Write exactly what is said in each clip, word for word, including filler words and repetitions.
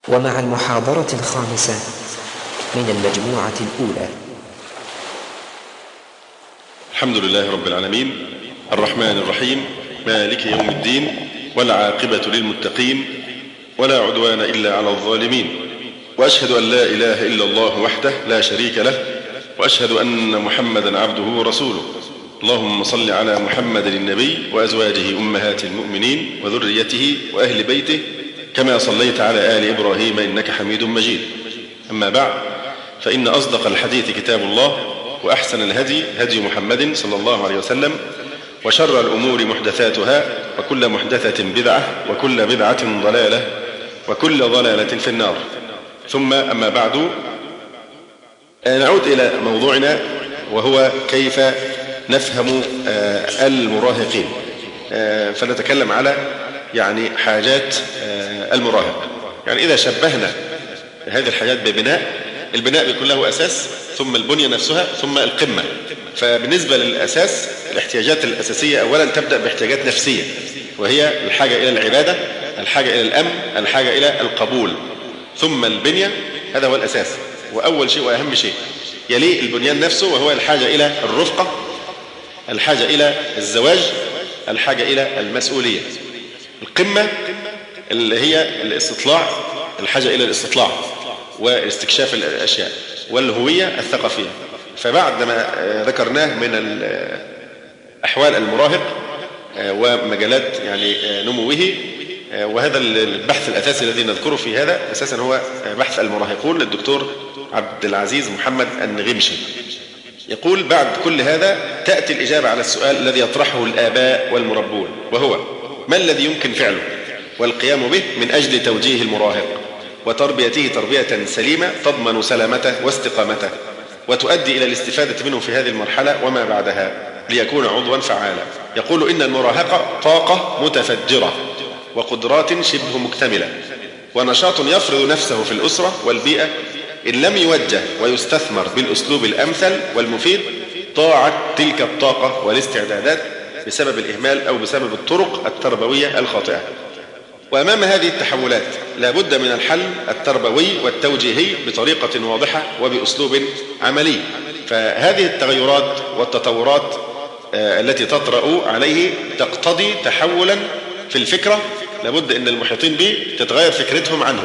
ومع المحاضرة الخامسة من المجموعة الأولى. الحمد لله رب العالمين الرحمن الرحيم مالك يوم الدين والعاقبة للمتقين ولا عدوان إلا على الظالمين، وأشهد أن لا إله إلا الله وحده لا شريك له، وأشهد أن محمدا عبده ورسوله. اللهم صل على محمد النبي وأزواجه أمهات المؤمنين وذريته وأهل بيته كما صليت على آل إبراهيم إنك حميد مجيد. أما بعد، فإن أصدق الحديث كتاب الله، وأحسن الهدي هدي محمد صلى الله عليه وسلم، وشر الأمور محدثاتها، وكل محدثة بدعة، وكل بدعة ضلالة، وكل ضلالة في النار. ثم أما بعد، نعود إلى موضوعنا وهو كيف نفهم المراهقين، فنتكلم على يعني حاجات المراهق. يعني إذا شبهنا هذه الحاجات ببناء، البناء بيكون له أساس ثم البنية نفسها ثم القمة. فبالنسبة للأساس، الاحتياجات الأساسية أولا تبدأ باحتياجات نفسية، وهي الحاجة إلى العبادة، الحاجة إلى الأمن، الحاجة إلى القبول، ثم البنية. هذا هو الأساس وأول شيء وأهم شيء. يليه البنيان نفسه وهو الحاجة إلى الرفقة، الحاجة إلى الزواج، الحاجة إلى المسؤولية. القمة اللي هي الاستطلاع، الحاجة إلى الاستطلاع واستكشاف الأشياء، والهوية الثقافية. فبعد ما ذكرناه من أحوال المراهق ومجالات يعني نموه، وهذا البحث الأساسي الذي نذكره في هذا أساسا هو بحث المراهقون للدكتور عبد العزيز محمد النغمشي. يقول: بعد كل هذا تأتي الإجابة على السؤال الذي يطرحه الآباء والمربون، وهو: ما الذي يمكن فعله والقيام به من أجل توجيه المراهق وتربيته تربية سليمة تضمن سلامته واستقامته وتؤدي إلى الاستفادة منه في هذه المرحلة وما بعدها ليكون عضوا فعالا. يقول: إن المراهقة طاقة متفجرة وقدرات شبه مكتملة ونشاط يفرض نفسه في الأسرة والبيئة. إن لم يوجه ويستثمر بالأسلوب الأمثل والمفيد ضاعت تلك الطاقة والاستعدادات بسبب الإهمال أو بسبب الطرق التربوية الخاطئة. وأمام هذه التحولات لا بد من الحل التربوي والتوجيهي بطريقة واضحة وبأسلوب عملي. فهذه التغيرات والتطورات التي تطرأ عليه تقتضي تحولا في الفكرة. لا بد أن المحيطين به تتغير فكرتهم عنه.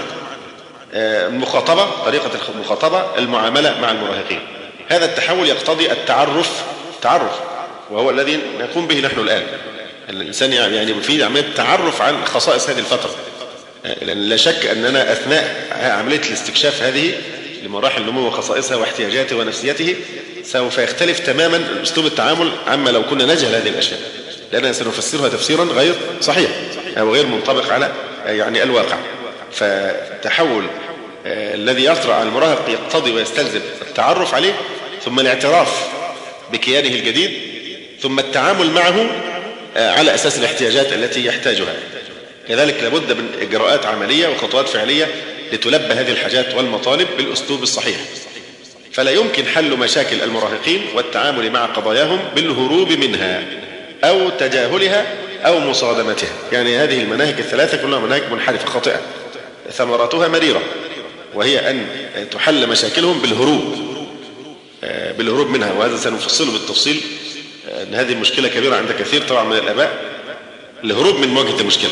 المخاطبة، طريقة المخاطبة، المعاملة مع المراهقين. هذا التحول يقتضي التعرف تعرف وهو الذي نقوم به نحن الآن. الإنسان يعني في عملية تعرف عن خصائص هذه الفترة، لأن لا شك أننا أثناء عملية الاستكشاف هذه لمراحل النمو وخصائصها واحتياجاته ونفسيته سوف يختلف تماما أسلوب التعامل عما لو كنا نجهل هذه الأشياء، لأننا سنفسرها تفسيرا غير صحيح أو غير منطبق على يعني الواقع. فتحول الذي يطرأ على المراهق يقتضي ويستلزم التعرف عليه، ثم الاعتراف بكيانه الجديد، ثم التعامل معه على أساس الاحتياجات التي يحتاجها. كذلك لابد من إجراءات عملية وخطوات فعلية لتلبى هذه الحاجات والمطالب بالأسلوب الصحيح. فلا يمكن حل مشاكل المراهقين والتعامل مع قضاياهم بالهروب منها أو تجاهلها أو مصادمتها. يعني هذه المناهج الثلاثة كلها مناهج منحرفة خاطئة ثمراتها مريرة، وهي أن تحل مشاكلهم بالهروب بالهروب منها. وهذا سنفصله بالتفصيل، أن هذه المشكلة كبيرة عند كثير طبعا من الآباء، الهروب من مواجهة المشكلة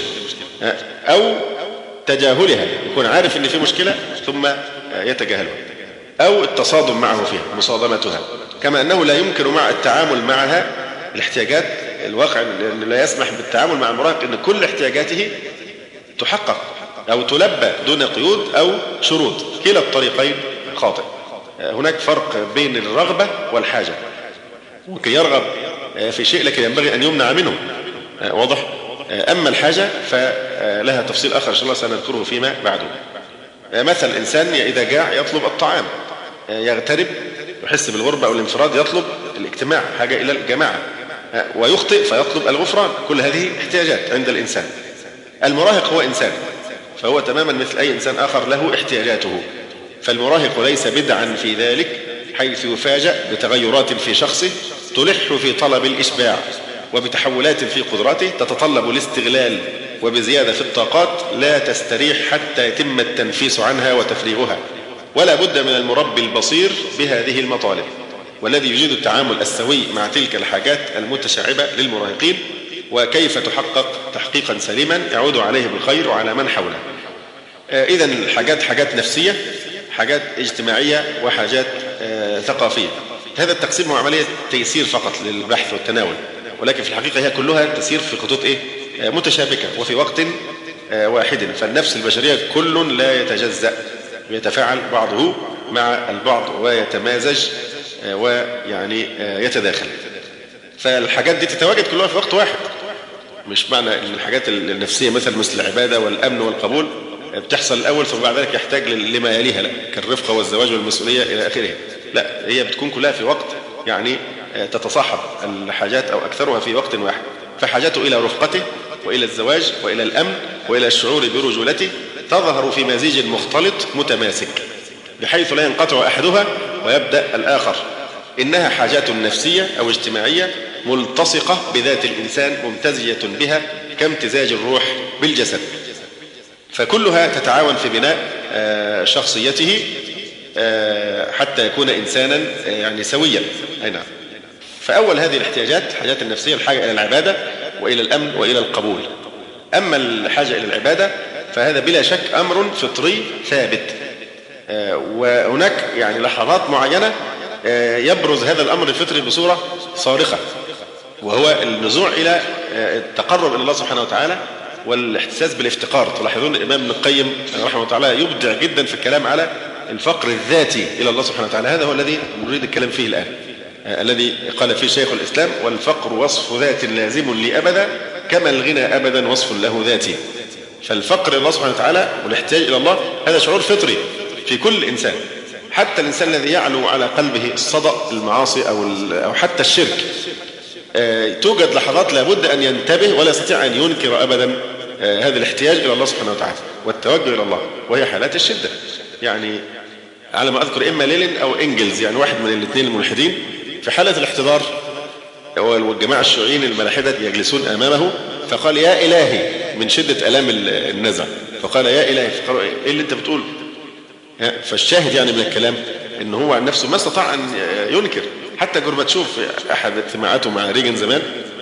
أو تجاهلها، يكون عارف أن في مشكلة ثم يتجاهلها، أو التصادم معه فيها، مصادمتها. كما أنه لا يمكن مع التعامل معها الاحتياجات الواقع لا يسمح بالتعامل مع المراهق أن كل احتياجاته تحقق أو تلبى دون قيود أو شروط. كلا الطريقين خاطئ. هناك فرق بين الرغبة والحاجة. ممكن يرغب في شيء لكن ينبغي أن يمنع منه، واضح؟ أما الحاجة فلها تفصيل آخر إن شاء الله سنذكره فيما بعده. مثل الإنسان إذا جاع يطلب الطعام، يغترب يحس بالغربة أو الانفراد يطلب الاجتماع، حاجة إلى الجماعة، ويخطئ فيطلب الغفران. كل هذه احتياجات عند الإنسان. المراهق هو إنسان، فهو تماما مثل أي إنسان آخر له احتياجاته. فالمراهق ليس بدعا في ذلك، حيث يفاجأ بتغيرات في شخصه تلح في طلب الإشباع، وبتحولات في قدراته تتطلب الاستغلال وبزيادة في الطاقات لا تستريح حتى يتم التنفيس عنها وتفريغها، ولا بد من المربي البصير بهذه المطالب، والذي يجيد التعامل السوي مع تلك الحاجات المتشعبة للمراهقين، وكيف تحقق تحقيقا سليما يعود عليه بالخير وعلى من حوله. إذن الحاجات حاجات نفسية، حاجات اجتماعية، وحاجات ثقافية. هذا التقسيم هو عملية تيسير فقط للبحث والتناول، ولكن في الحقيقة هي كلها تسير في خطوط إيه؟ متشابكة وفي وقت واحد. فالنفس البشرية كل لا يتجزأ، يتفاعل بعضه مع البعض ويتمازج ويعني يتداخل. فالحاجات دي تتواجد كلها في وقت واحد. مش معنى ان الحاجات النفسية مثل مثل العبادة والأمن والقبول بتحصل الأول ثم بعد ذلك يحتاج لما يليها، لا كالرفقة والزواج والمسؤولية إلى آخره، لا هي بتكون كلها في وقت يعني تتصاحب الحاجات أو أكثرها في وقت واحد. فحاجته إلى رفقته وإلى الزواج وإلى الأمن وإلى الشعور برجولته تظهر في مزيج مختلط متماسك بحيث لا ينقطع أحدها ويبدأ الآخر. إنها حاجات نفسية أو اجتماعية ملتصقة بذات الإنسان ممتزجة بها كامتزاج الروح بالجسد، فكلها تتعاون في بناء شخصيته حتى يكون إنسانا يعني سويا. أي نعم. فأول هذه الاحتياجات حاجات النفسية الحاجة إلى العبادة وإلى الأمن وإلى القبول. أما الحاجة إلى العبادة فهذا بلا شك أمر فطري ثابت، وهناك يعني لحظات معينة يبرز هذا الأمر الفطري بصورة صارخة، وهو النزوع إلى التقرب إلى الله سبحانه وتعالى والاحتساس بالافتقار. تلاحظون الإمام ابن القيم رحمه الله تعالى يبدع جدا في الكلام على الفقر الذاتي إلى الله سبحانه وتعالى. هذا هو الذي نريد الكلام فيه الآن، الذي قال فيه شيخ الإسلام: والفقر وصف ذات لازم لي أبدا كما الغنى أبدا وصف له ذاتي. فالفقر إلى الله سبحانه وتعالى والاحتياج إلى الله هذا شعور فطري في كل إنسان، حتى الإنسان الذي يعلو على قلبه الصدأ المعاصي أو أو حتى الشرك. توجد لحظات لابد أن ينتبه ولا يستطيع أن ينكر أبدا هذا الاحتياج إلى الله سبحانه وتعالى والتوجه إلى الله، وهي حالات الشدة. يعني على ما أذكر إما ليلين أو إنجلز، يعني واحد من الاثنين الملحدين في حالة الاحتضار والجماعة الشيوعيين الملاحدة يجلسون أمامه، فقال: يا إلهي، من شدة ألام النزع، فقال: يا إلهي. فقالوا: إيه اللي أنت بتقوله؟ فالشاهد يعني من الكلام إن هو عن نفسه ما استطاع أن ينكر. حتى جورباتشوف في أحد اجتماعاته مع ريغن زمان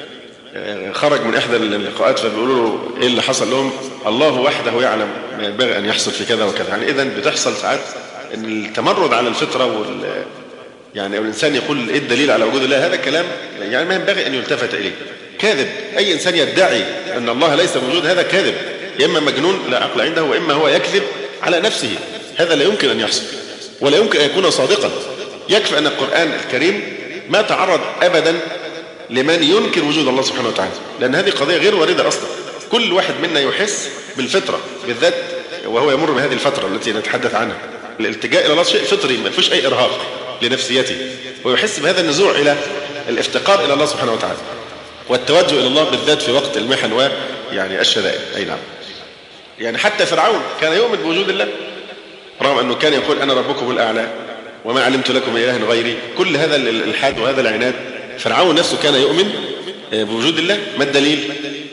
خرج من إحدى اللقاءات فبيقولوا له إيه اللي حصل لهم؟ الله وحده يعلم ما ينبغي أن يحصل في كذا وكذا. يعني إذن بتحصل ساعات إن التمرد على الفطرة وال يعني الإنسان يقول إيه الدليل على وجود الله، هذا كلام يعني ما ينبغي أن يلتفت إليه، كاذب. أي إنسان يدعي أن الله ليس موجود هذا كاذب، يا إما مجنون لا عقل عنده، وإما هو يكذب على نفسه. هذا لا يمكن أن يحصل ولا يمكن أن يكون صادقا. يكفي أن القرآن الكريم ما تعرض أبدا لمن ينكر وجود الله سبحانه وتعالى، لأن هذه قضية غير واردة أصلا. كل واحد منا يحس بالفطرة بالذات وهو يمر بهذه الفترة التي نتحدث عنها. الالتجاء إلى الله شيء فطري، ما فيش أي إرهاق لنفسيته، ويحس بهذا النزوع إلى الافتقار إلى الله سبحانه وتعالى والتوجه إلى الله بالذات في وقت المحن ويعني الشدائد. أي نعم. يعني حتى فرعون كان يؤمن بوجود الله رغم أنه كان يقول: أنا ربكم الأعلى وما علمت لكم إله غيري. كل هذا الإلحاد وهذا العناد، فرعون نفسه كان يؤمن بوجود الله. ما الدليل؟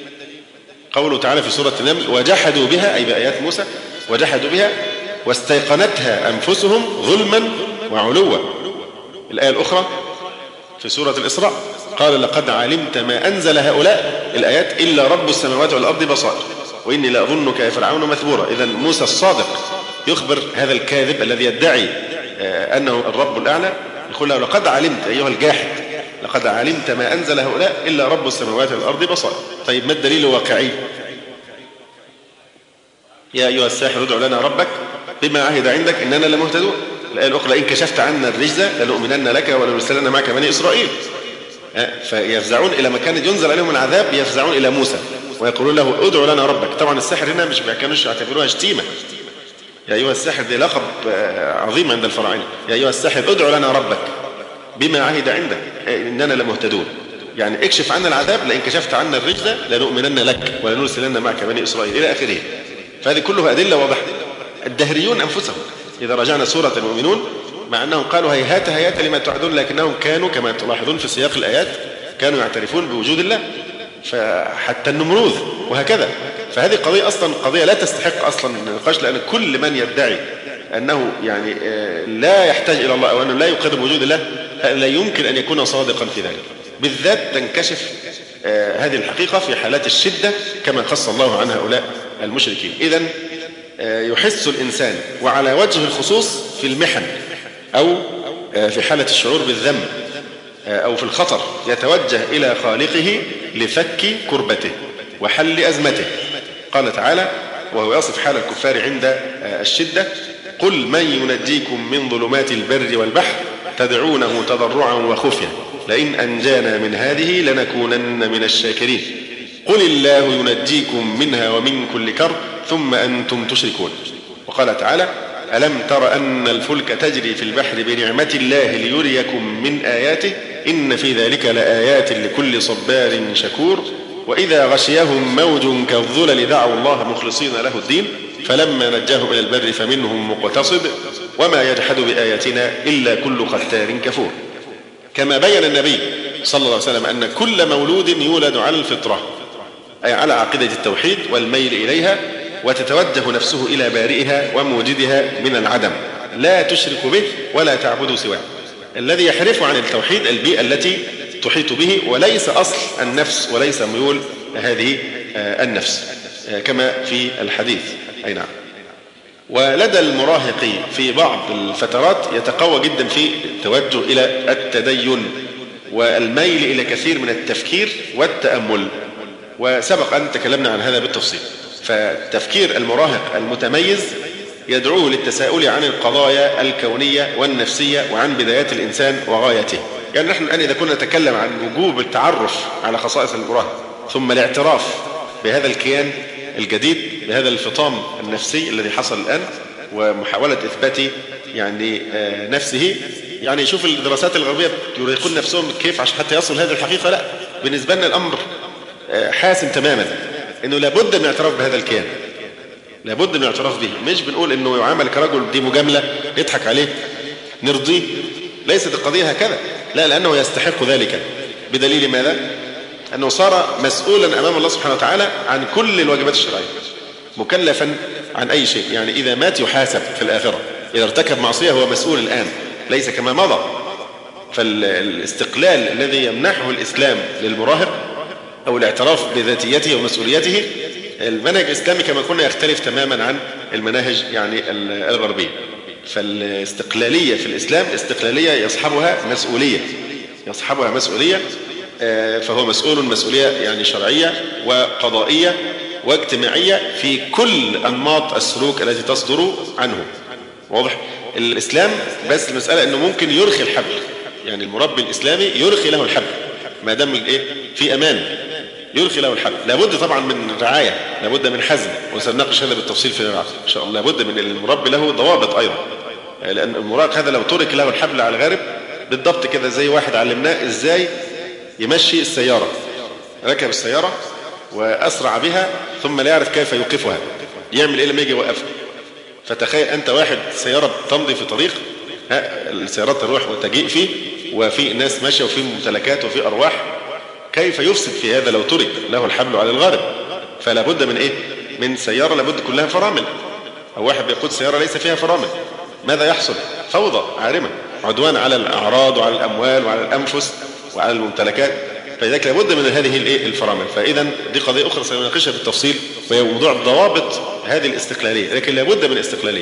قوله تعالى في سورة النمل: وجحدوا بها، أي بآيات موسى، وجحدوا بها واستيقنتها أنفسهم ظلما وعلوا. الآية الأخرى في سورة الإسراء قال: لقد علمت ما أنزل هؤلاء الآيات إلا رب السماوات والأرض بصائر وإني لأظنك يا فرعون مثبورا. إذن موسى الصادق يخبر هذا الكاذب الذي يدعي أنه الرب الأعلى، يقول له: لقد علمت أيها الجاحد، لقد علمت ما أنزل هؤلاء إلا رب السماوات والأرض بصائر. طيب ما الدليل الواقعي؟ يا أيها الساحر ادع لنا ربك بما عهد عندك إننا لمهتدون. الآية الأخرى: إن كشفت عنا الرجز لنؤمنن لك ولنرسلن معك بني إسرائيل. فيفزعون إلى مكان ينزل عليهم العذاب، يفزعون إلى موسى ويقولون له: ادع لنا ربك. طبعا السحر هنا مش كانوش يعتبروها شتيمة. يا أيها الساحر دي لقب عظيم عند الفراعنة. يا أيها الساحر ادع لنا ربك بما عهد عندك إننا لمهتدون، يعني اكشف عنا العذاب، لئن كشفت عنا الرجز لنؤمنن لك ولنرسلن معك بني إسرائيل إلى آخره. فهذه كلها أدلة واضحة. الدهريون أنفسهم إذا رجعنا سورة المؤمنون، مع أنهم قالوا هيهات هيهات لما تعدون، لكنهم كانوا كما تلاحظون في سياق الآيات كانوا يعترفون بوجود الله. فحتى النمروذ وهكذا. فهذه قضية أصلا قضية لا تستحق أصلا النقاش، لأن كل من يدعي أنه يعني لا يحتاج إلى الله أو أنه لا يقر بوجود الله لا يمكن أن يكون صادقا في ذلك. بالذات تنكشف هذه الحقيقة في حالات الشدة كما خص الله عن هؤلاء المشركين. إذن يحس الإنسان وعلى وجه الخصوص في المحن أو في حالة الشعور بالذنب أو في الخطر يتوجه إلى خالقه لفك كربته وحل أزمته. قال تعالى وهو يصف حال الكفار عند الشدة: قل من ينجيكم من ظلمات البر والبحر تدعونه تضرعا وخفيا لئن أنجانا من هذه لنكونن من الشاكرين قل الله ينجيكم منها ومن كل كرب ثم أنتم تشركون. وقال تعالى: ألم تر أن الفلك تجري في البحر بنعمة الله ليريكم من آياته إن في ذلك لآيات لكل صبار شكور وإذا غشيهم موج كالظلل دعوا الله مخلصين له الدين فلما نجاهم إلى البر فمنهم مقتصد وما يجحد بآياتنا إلا كل ختار كفور. كما بين النبي صلى الله عليه وسلم أن كل مولود يولد على الفطرة، أي على عقيدة التوحيد والميل إليها، وتتوجه نفسه إلى بارئها وموجدها من العدم، لا تشرك به ولا تعبد سواه. الذي يحرف عن التوحيد البيئة التي تحيط به، وليس أصل النفس وليس ميول هذه النفس كما في الحديث. أي نعم. ولدى المراهق في بعض الفترات يتقوى جدا في التوجه إلى التدين والميل إلى كثير من التفكير والتأمل، وسبق أن تكلمنا عن هذا بالتفصيل. فالتفكير المراهق المتميز يدعوه للتساؤل عن القضايا الكونية والنفسية وعن بدايات الإنسان وغايته. يعني نحن الآن إذا كنا نتكلم عن وجوب التعرف على خصائص المراهق ثم الاعتراف بهذا الكيان الجديد بهذا الفطام النفسي الذي حصل الآن ومحاولة إثبات يعني نفسه، يعني شوف الدراسات الغربية يريقون نفسهم كيف عشان حتى يصل هذه الحقيقة. لا، بالنسبة لنا الأمر حاسم تماما إنه لابد من الاعتراف بهذا الكيان، لابد من الاعتراف به. مش بنقول إنه يعامل كرجل دي مجاملة يضحك عليه نرضيه، ليست القضية هكذا، لا، لأنه يستحق ذلك. بدليل ماذا؟ أنه صار مسؤولا أمام الله سبحانه وتعالى عن كل الواجبات الشرعية، مكلفا عن أي شيء. يعني إذا مات يحاسب في الآخرة، إذا ارتكب معصية هو مسؤول الآن، ليس كما مضى. فالاستقلال الذي يمنحه الإسلام للمراهق أو الاعتراف بذاتيته ومسؤوليته، المنهج الإسلامي كما كنا يختلف تماما عن المناهج يعني الغربية. فالاستقلالية في الإسلام استقلالية يصحبها مسؤولية، يصحبها مسؤولية، فهو مسؤول مسؤولية يعني شرعية وقضائية واجتماعية في كل أنماط السلوك التي تصدر عنه. واضح؟ الإسلام بس المسألة أنه ممكن يرخي الحبل، يعني المربي الإسلامي يرخي له الحبل ما دام إيه في أمان، يرخي له الحبل. لابد طبعا من رعاية، لابد من حزم، وسنناقش هذا بالتفصيل في الرعاية إن شاء الله. لابد من المربي له ضوابط أيضا، لأن المراهق هذا لو ترك له الحبل على الغارب بالضبط كده زي واحد علمناه إزاي يمشي السيارة، ركب السيارة وأسرع بها ثم لا يعرف كيف يوقفها، يعمل إيه لما يجي يوقفها؟ فتخيل أنت واحد سيارة تمضي في طريق، ها السيارات تروح وتجيء فيه وفي ناس ماشية وفي ممتلكات وفي أرواح، كيف يفسد في هذا لو ترك له الحبل على الغارب؟ فلا بد من إيه؟ من سيارة لابد كلها فرامل، أو واحد بيقود سيارة ليس فيها فرامل، ماذا يحصل؟ فوضى عارمة، عدوان على الأعراض وعلى الأموال وعلى الأنفس وعلى الممتلكات. فلذلك لابد من هذه الفرامل. فإذا دي قضية أخرى سنناقشها بالتفصيل، وهي موضوع ضوابط هذه الاستقلالية، لكن لابد من استقلالية.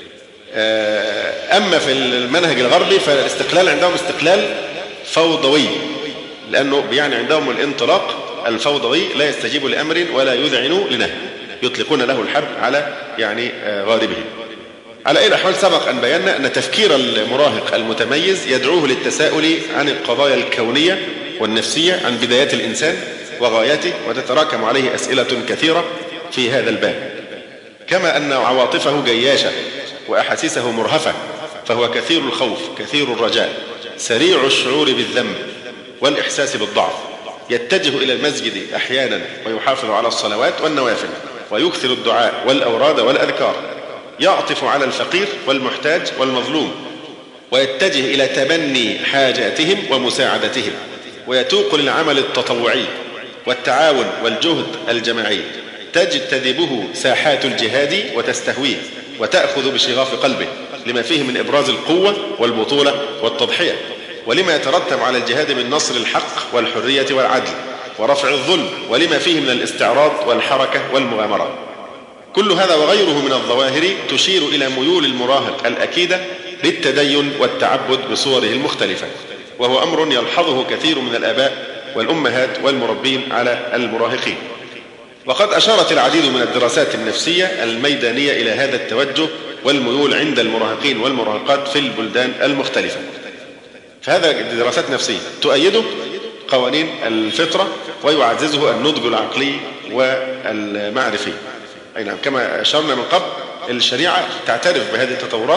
أما في المنهج الغربي فالاستقلال عندهم استقلال فوضوي، لأنه يعني عندهم الانطلاق الفوضوي، لا يستجيب لأمر ولا يذعن لنهي، يطلقون له الحبل على يعني غاربه. على أي الأحوال سبق أن بينا أن تفكير المراهق المتميز يدعوه للتساؤل عن القضايا الكونية والنفسية، عن بدايات الإنسان وغاياته، وتتراكم عليه أسئلة كثيرة في هذا الباب. كما أن عواطفه جياشة وأحاسيسه مرهفة، فهو كثير الخوف كثير الرجاء سريع الشعور بالذنب والإحساس بالضعف، يتجه إلى المسجد أحيانا ويحافظ على الصلوات والنوافل ويكثر الدعاء والأوراد والأذكار، يعطف على الفقير والمحتاج والمظلوم، ويتجه إلى تبني حاجاتهم ومساعدتهم، ويتوق للعمل التطوعي والتعاون والجهد الجماعي تجتذبه ساحات الجهاد وتستهويه وتأخذ بشغاف قلبه لما فيه من إبراز القوة والبطولة والتضحية، ولما يترتب على الجهاد من نصر الحق والحرية والعدل ورفع الظلم، ولما فيه من الاستعراض والحركة والمغامرة. كل هذا وغيره من الظواهر تشير إلى ميول المراهق الأكيدة للتدين والتعبد بصوره المختلفة، وهو أمر يلحظه كثير من الآباء والأمهات والمربين على المراهقين. وقد أشارت العديد من الدراسات النفسية الميدانية إلى هذا التوجه والميول عند المراهقين والمراهقات في البلدان المختلفة. فهذا دراسات نفسية تؤيده قوانين الفطرة ويعززه النضج العقلي والمعرفي. أي نعم، كما أشرنا من قبل الشريعة تعترف بهذه التطورات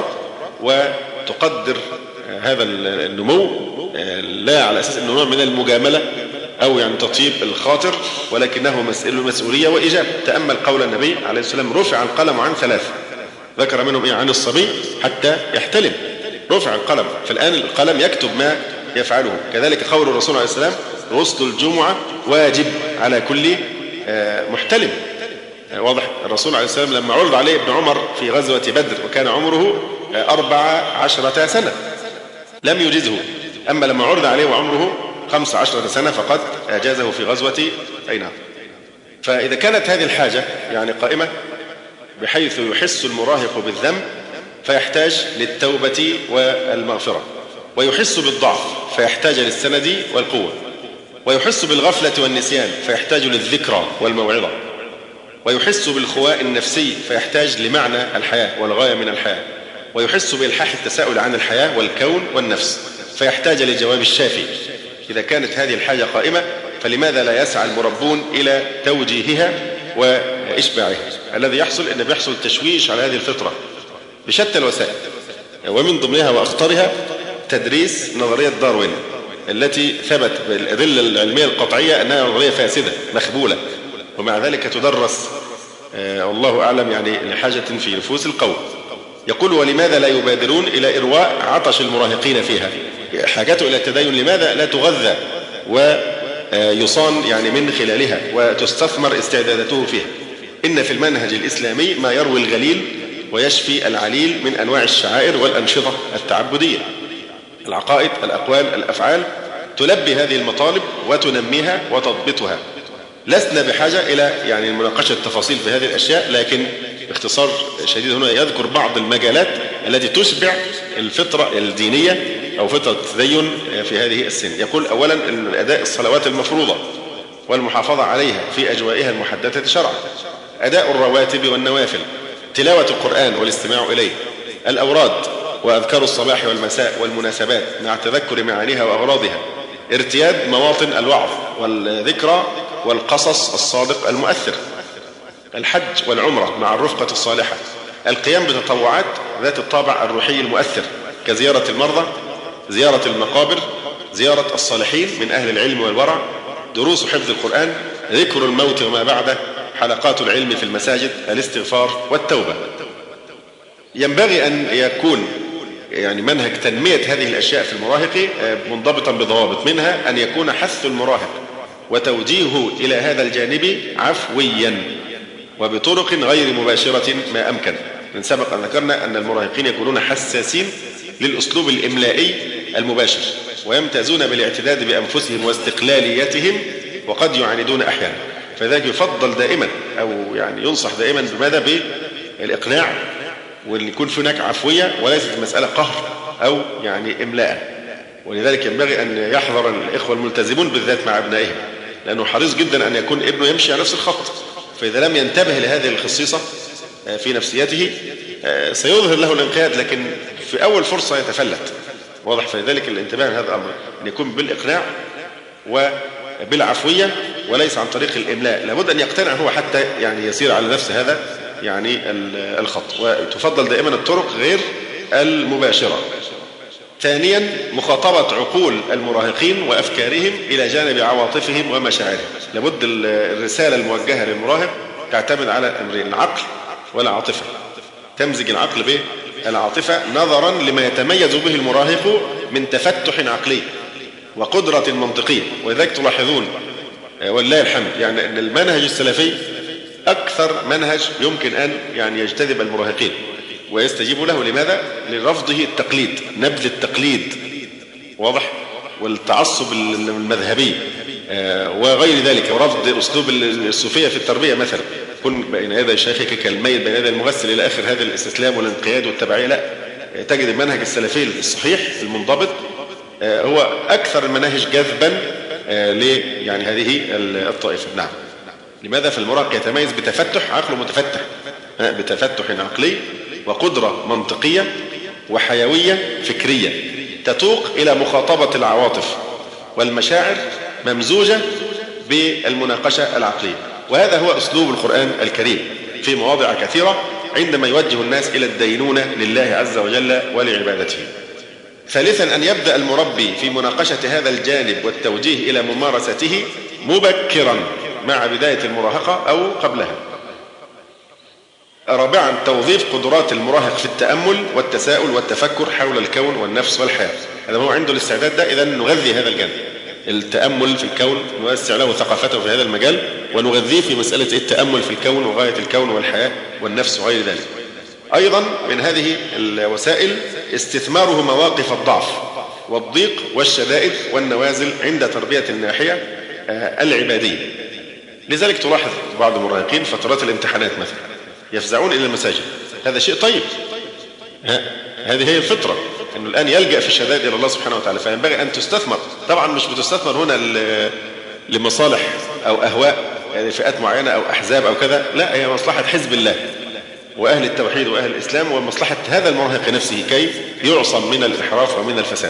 وتقدر هذا النمو لا على أساس أنه نوع من المجاملة أو يعني تطيب الخاطر، ولكنه مسؤولية وإجابة. تأمل قول النبي عليه السلام: رفع القلم عن ثلاث، ذكر منهم إيه؟ عن الصبي حتى يحتلم، رفع القلم، فالآن القلم يكتب ما يفعله. كذلك قول الرسول عليه السلام: غسل الجمعة واجب على كل محتلم. واضح. الرسول عليه السلام لما عرض عليه ابن عمر في غزوة بدر وكان عمره أربع عشرة سنة لم يجزه، أما لما عرض عليه وعمره خمس عشرة سنة فقد أجازه في غزوة أي نعم. فإذا كانت هذه الحاجة يعني قائمة بحيث يحس المراهق بالذنب فيحتاج للتوبة والمغفرة، ويحس بالضعف فيحتاج للسند والقوة، ويحس بالغفلة والنسيان فيحتاج للذكرى والموعظة، ويحس بالخواء النفسي فيحتاج لمعنى الحياة والغاية من الحياة، ويحس بإلحاح التساؤل عن الحياة والكون والنفس فيحتاج للجواب الشافي. إذا كانت هذه الحاجة قائمة فلماذا لا يسعى المربون إلى توجيهها وإشباعها؟ الذي يحصل أن بيحصل تشويش على هذه الفطرة بشتى الوسائل، ومن ضمنها وأخطرها تدريس نظرية داروين التي ثبت بالأدلة العلمية القطعية أنها نظرية فاسدة مخبولة، ومع ذلك تدرس والله أعلم يعني لحاجة في نفوس القوم. يقول: ولماذا لا يبادرون إلى إرواء عطش المراهقين فيها؟ حاجته إلى التدين لماذا لا تغذى ويصان يعني من خلالها وتستثمر استعداداته فيها؟ إن في المنهج الإسلامي ما يروي الغليل ويشفي العليل من أنواع الشعائر والأنشطة التعبدية. العقائد، الأقوال، الأفعال تلبي هذه المطالب وتنميها وتضبطها. لسنا بحاجة إلى يعني مناقشة التفاصيل في هذه الأشياء، لكن باختصار شديد هنا يذكر بعض المجالات التي تشبع الفطرة الدينية أو فطرة التدين في هذه السن. يقول: أولا أداء الصلوات المفروضة والمحافظة عليها في أجوائها المحددة شرعا، أداء الرواتب والنوافل، تلاوة القرآن والاستماع إليه، الأوراد وأذكار الصباح والمساء والمناسبات مع تذكر معانيها وأغراضها، ارتياد مواطن الوعظ والذكرى والقصص الصادق المؤثر، الحج والعمرة مع الرفقة الصالحة، القيام بتطوعات ذات الطابع الروحي المؤثر كزيارة المرضى، زيارة المقابر، زيارة الصالحين من أهل العلم والورع، دروس حفظ القرآن، ذكر الموت وما بعده، حلقات العلم في المساجد، الاستغفار والتوبة. ينبغي أن يكون يعني منهج تنمية هذه الأشياء في المراهق منضبطا بضوابط، منها أن يكون حث المراهق وتوجيهه إلى هذا الجانب عفويا وبطرق غير مباشرة ما أمكن. من سبق أن ذكرنا أن المراهقين يكونون حساسين للأسلوب الإملائي المباشر، ويمتازون بالاعتداد بأنفسهم واستقلاليتهم، وقد يعاندون أحيانا. فذلك يفضل دائما أو يعني ينصح دائما بماذا؟ بالإقناع، وأن يكون هناك عفوية وليست المسألة قهر أو يعني إملاء. ولذلك ينبغي أن يحذر الإخوة الملتزمون بالذات مع أبنائهم، لأنه حريص جدا أن يكون ابنه يمشي على نفس الخط، فإذا لم ينتبه لهذه الخصيصة في نفسيته سيظهر له الانقياد، لكن في أول فرصة يتفلت. واضح. فلذلك الانتباه لهذا الأمر أن يكون بالإقناع وبالعفوية وليس عن طريق الإملاء. لابد أن يقتنع هو حتى يعني يسير على نفس هذا يعني الخط، وتفضل دائما الطرق غير المباشرة. ثانيا مخاطبة عقول المراهقين وأفكارهم إلى جانب عواطفهم ومشاعرهم. لابد الرسالة الموجهة للمراهق تعتمد على أمرين: العقل والعاطفة. تمزج العقل بالعاطفة نظرا لما يتميز به المراهق من تفتح عقلي وقدرة منطقية. ولذلك تلاحظون ولله الحمد. يعني أن المنهج السلفي أكثر منهج يمكن أن يعني يجتذب المراهقين ويستجيبوا له. لماذا؟ لرفضه التقليد، نبذ التقليد، واضح، والتعصب المذهبي وغير ذلك، ورفض أسلوب الصوفية في التربية مثلا، كن بين يدي شيخك كالميت بين يدي المغسل إلى آخر هذا الاستسلام والانقياد والتبعية. لا، تجد المنهج السلفي الصحيح المنضبط هو أكثر المناهج جذبا ل يعني هذه الطائفة. نعم. لماذا؟ فالمراهق يتميز بتفتح، عقله متفتح، بتفتح عقلي وقدرة منطقية وحيوية فكرية تتوق إلى مخاطبة العواطف والمشاعر ممزوجة بالمناقشة العقلية. وهذا هو أسلوب القرآن الكريم في مواضع كثيرة عندما يوجه الناس إلى الدينونة لله عز وجل ولعبادته. ثالثا، أن يبدأ المربي في مناقشة هذا الجانب والتوجيه إلى ممارسته مبكرا مع بداية المراهقة أو قبلها. رابعا، توظيف قدرات المراهق في التأمل والتساؤل والتفكر حول الكون والنفس والحياة. هذا هو عنده الاستعداد ده، إذا نغذي هذا الجانب، التأمل في الكون، نوسع له ثقافته في هذا المجال ونغذيه في مسألة التأمل في الكون وغاية الكون والحياة والنفس وغير ذلك. أيضا من هذه الوسائل استثماره مواقف الضعف والضيق والشدائد والنوازل عند تربية الناحية العبادية. لذلك تلاحظ بعض المراهقين فترات الامتحانات مثلا يفزعون إلى المساجد. هذا شيء طيب، هذه هي الفطرة، أنه الآن يلجأ في الشدائد إلى الله سبحانه وتعالى، فينبغي أن تستثمر. طبعا مش بتستثمر هنا لمصالح أو أهواء يعني فئات معينة أو أحزاب أو كذا، لا، هي مصلحة حزب الله وأهل التوحيد وأهل الإسلام ومصلحة هذا المراهق نفسه كي يعصم من الانحراف ومن الفساد.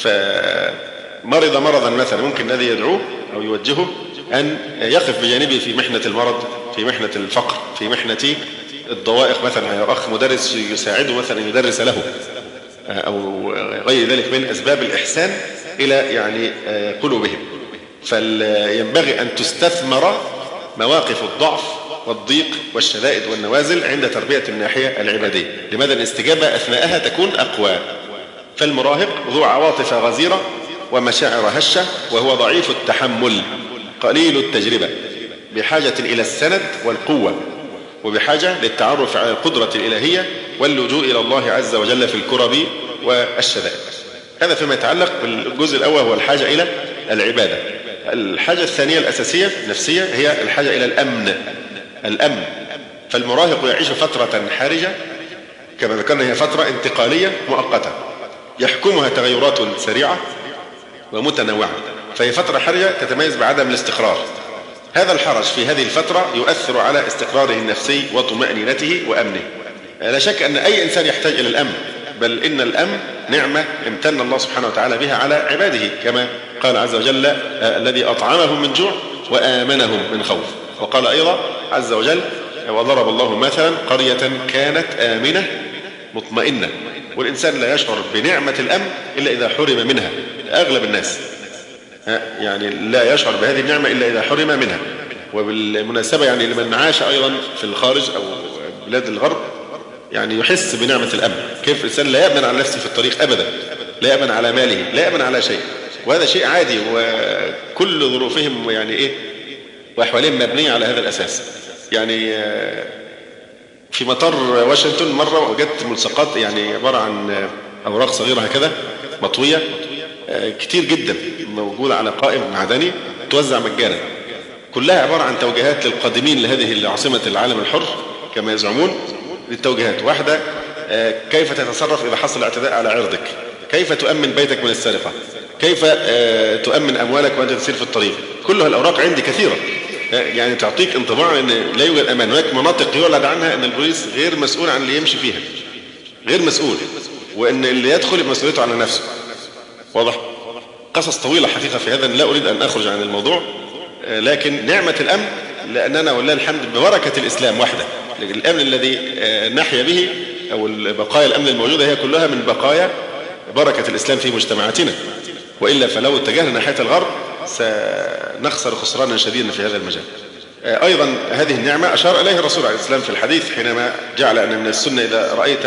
فمرض مرضا مثلا ممكن الذي يدعوه أو يوجهه أن يقف بجانبه في محنة المرض، في محنة الفقر، في محنة الضوائق مثلا، يا أخ مدرس يساعده مثلا يدرس له أو غير ذلك من أسباب الإحسان إلى يعني قلوبهم. فينبغي أن تستثمر مواقف الضعف والضيق والشدائد والنوازل عند تربية الناحية العبادية. لماذا؟ الاستجابة أثناءها تكون أقوى. فالمراهق ذو عواطف غزيرة ومشاعر هشة، وهو ضعيف التحمل قليل التجربة، بحاجة إلى السند والقوة، وبحاجة للتعرف على القدرة الإلهية واللجوء إلى الله عز وجل في الكرب والشدائد. هذا فيما يتعلق بالجزء الأول، هو الحاجة إلى العبادة. الحاجة الثانية الأساسية نفسية هي الحاجة إلى الأمن. الأمن. فالمراهق يعيش فترة حرجة كما ذكرنا، هي فترة انتقالية مؤقتة يحكمها تغيرات سريعة ومتنوعة، فهي فترة حرجة تتميز بعدم الاستقرار. هذا الحرج في هذه الفترة يؤثر على استقراره النفسي وطمأنينته وأمنه. لا شك أن أي إنسان يحتاج إلى الأمن، بل إن الأمن نعمة امتن الله سبحانه وتعالى بها على عباده، كما قال عز وجل الذي أطعمهم من جوع وآمنهم من خوف. وقال أيضا عز وجل وضرب الله مثلا قرية كانت آمنة مطمئنة. والإنسان لا يشعر بنعمة الأمن إلا إذا حرم منها. أغلب الناس يعني لا يشعر بهذه النعمة إلا إذا حرم منها. وبالمناسبة يعني لمن عاش أيضا في الخارج أو بلاد الغرب يعني يحس بنعمة الأمن. كيف الإنسان لا يأمن على نفسه في الطريق أبدا، لا يأمن على ماله، لا يأمن على شيء، وهذا شيء عادي، وكل ظروفهم يعني إيه وأحوالهم مبنية على هذا الأساس. يعني في مطار واشنطن مرة وجدت ملصقات يعني عبارة عن أوراق صغيرة هكذا مطوية كتير جدا موجودة على قائم معدني توزع مجانا، كلها عبارة عن توجيهات للقادمين لهذه العاصمة العالم الحر كما يزعمون. للتوجيهات واحدة: كيف تتصرف إذا حصل اعتداء على عرضك، كيف تؤمن بيتك من السرقة، كيف تؤمن أموالك وأنت تسير في الطريق. كلها الأوراق عندي كثيرة، يعني تعطيك انطباع أن لا يوجد أمان. هناك مناطق يعلن عنها أن البوليس غير مسؤول عن اللي يمشي فيها، غير مسؤول، وأن اللي يدخل مسؤوليته على نفسه. واضح؟ قصص طويلة حقيقة في هذا، لا أريد أن أخرج عن الموضوع، لكن نعمة الأمن لأننا والله الحمد ببركة الإسلام وحده. الأمن الذي نحيا به أو البقايا الأمن الموجودة هي كلها من بقايا بركة الإسلام في مجتمعاتنا، وإلا فلو اتجهنا ناحية الغرب سنخسر خسرانا شديدا في هذا المجال. أيضا هذه النعمة أشار إليها الرسول عليه السلام في الحديث حينما جعل أن من السنة إذا رأيت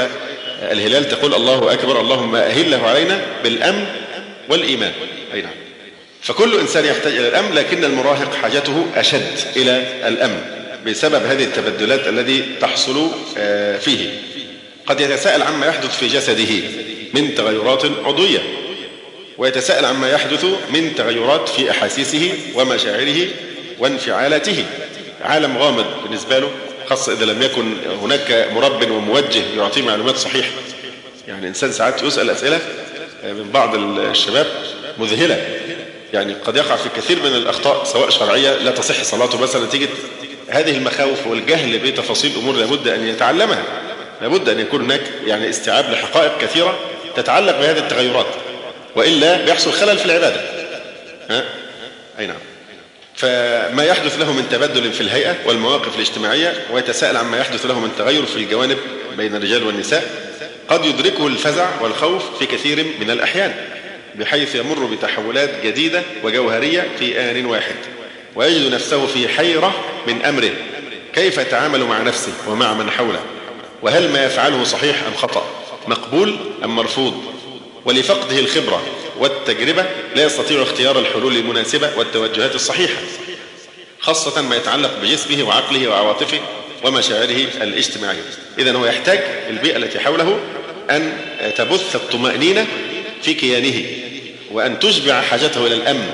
الهلال تقول الله أكبر اللهم أهله علينا بالأمن والإيمان. أي نعم. فكل إنسان يحتاج إلى الأمن، لكن المراهق حاجته أشد إلى الأمن بسبب هذه التبدلات التي تحصل فيه. قد يتساءل عما يحدث في جسده من تغيرات عضوية، ويتساءل عما يحدث من تغيرات في أحاسيسه ومشاعره وانفعالاته. عالم غامض بالنسبة له، خاصة إذا لم يكن هناك مرب وموجه يعطيه معلومات صحيحة. يعني إنسان ساعات يسأل أسئلة من بعض الشباب مذهلة، يعني قد يقع في كثير من الأخطاء سواء شرعية لا تصح صلاته مثلا نتيجة هذه المخاوف والجهل بتفاصيل أمور لابد أن يتعلمها. لابد أن يكون هناك يعني استيعاب لحقائق كثيرة تتعلق بهذه التغيرات، وإلا بيحصل خلل في العبادة. ها؟ أي نعم. فما يحدث له من تبدل في الهيئة والمواقف الاجتماعية، ويتساءل عما يحدث له من تغير في الجوانب بين الرجال والنساء، قد يدركه الفزع والخوف في كثير من الأحيان، بحيث يمر بتحولات جديدة وجوهرية في آن واحد، ويجد نفسه في حيرة من أمره، كيف يتعامل مع نفسه ومع من حوله، وهل ما يفعله صحيح أم خطأ، مقبول أم مرفوض. ولفقده الخبرة والتجربة لا يستطيع اختيار الحلول المناسبة والتوجهات الصحيحة، خاصة ما يتعلق بجسمه وعقله وعواطفه ومشاعره الاجتماعية. إذن هو يحتاج البيئة التي حوله أن تبث الطمأنينة في كيانه، وأن تشبع حاجته إلى الأمن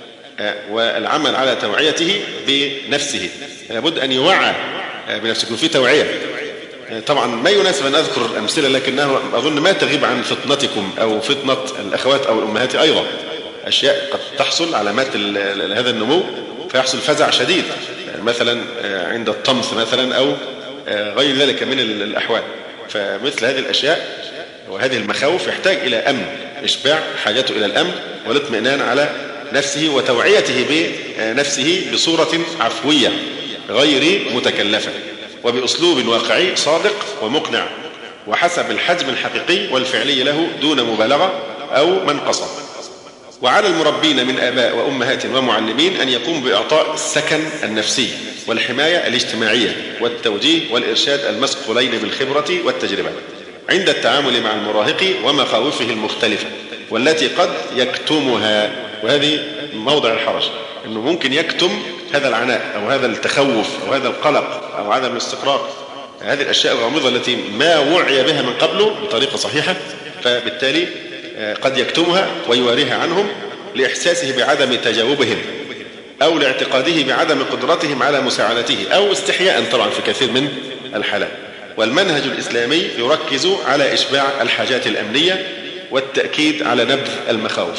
والعمل على توعيته بنفسه. لابد أن يوعى بنفسه، يكون في توعية. طبعا ما يناسب أن أذكر الأمثلة، لكنها أظن ما تغيب عن فطنتكم أو فطنة الأخوات أو الأمهات أيضا. أشياء قد تحصل علامات هذا النمو فيحصل فزع شديد، مثلا عند الطمس مثلا أو غير ذلك من الأحوال. فمثل هذه الأشياء وهذه المخاوف يحتاج إلى أمن، إشباع حاجته إلى الأمن والاطمئنان على نفسه وتوعيته بنفسه بصورة عفوية غير متكلفة، وبأسلوب واقعي صادق ومقنع، وحسب الحجم الحقيقي والفعلي له دون مبالغة أو منقصة. وعلى المربين من آباء وأمهات ومعلمين أن يقوموا بإعطاء السكن النفسي والحماية الاجتماعية والتوجيه والإرشاد المسقولين بالخبرة والتجربة عند التعامل مع المراهق ومخاوفه المختلفة والتي قد يكتمها. وهذه موضع الحرج، أنه ممكن يكتم هذا العناء أو هذا التخوف أو هذا القلق أو عدم الاستقرار، هذه الأشياء الغامضة التي ما وعي بها من قبله بطريقة صحيحة، فبالتالي قد يكتمها ويواريها عنهم لإحساسه بعدم تجاوبهم أو لاعتقاده بعدم قدرتهم على مساعدته أو استحياء طبعا في كثير من الحالات. والمنهج الإسلامي يركز على إشباع الحاجات الأمنية والتأكيد على نبذ المخاوف.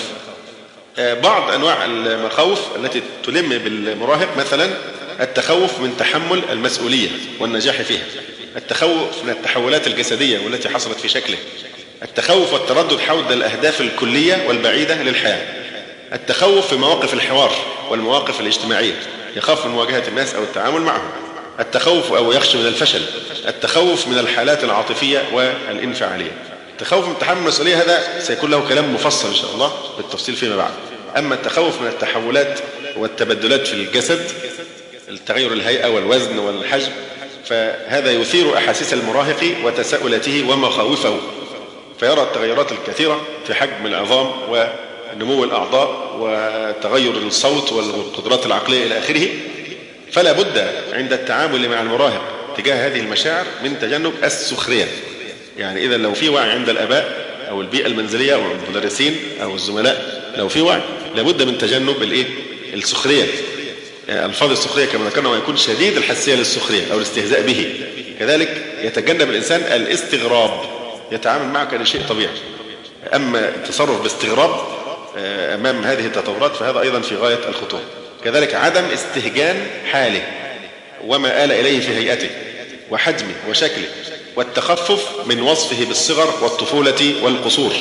بعض أنواع المخاوف التي تلم بالمراهق مثلا التخوف من تحمل المسؤولية والنجاح فيها، التخوف من التحولات الجسدية والتي حصلت في شكله، التخوف والتردد حول الأهداف الكلية والبعيدة للحياة، التخوف في مواقف الحوار والمواقف الاجتماعية، يخاف من مواجهة الناس أو التعامل معهم، التخوف أو يخشى من الفشل، التخوف من الحالات العاطفية والانفعالية. التخوف من تحمل المسؤولية هذا سيكون له كلام مفصل إن شاء الله بالتفصيل فيما بعد. أما التخوف من التحولات والتبدلات في الجسد، التغير الهيئة والوزن والحجم، فهذا يثير أحاسيس المراهق وتساؤلاته ومخاوفه، فيرى التغيرات الكثيرة في حجم العظام ونمو الأعضاء وتغير الصوت والقدرات العقلية إلى آخره. فلا بد عند التعامل مع المراهق تجاه هذه المشاعر من تجنب السخرية. يعني إذا لو في وعي عند الآباء أو البيئة المنزلية أو المدرسين أو الزملاء، لو في وعي لابد من تجنب الإيه؟ السخرية. الفاظ السخرية كما ذكرنا ويكون شديد الحساسية للسخرية أو الاستهزاء به. كذلك يتجنب الإنسان الاستغراب، يتعامل معه كأنه شيء طبيعي. أما التصرف باستغراب أمام هذه التطورات فهذا أيضا في غاية الخطورة. كذلك عدم استهجان حاله وما آل إليه في هيئته وحجمه وشكله، والتخفف من وصفه بالصغر والطفولة والقصور،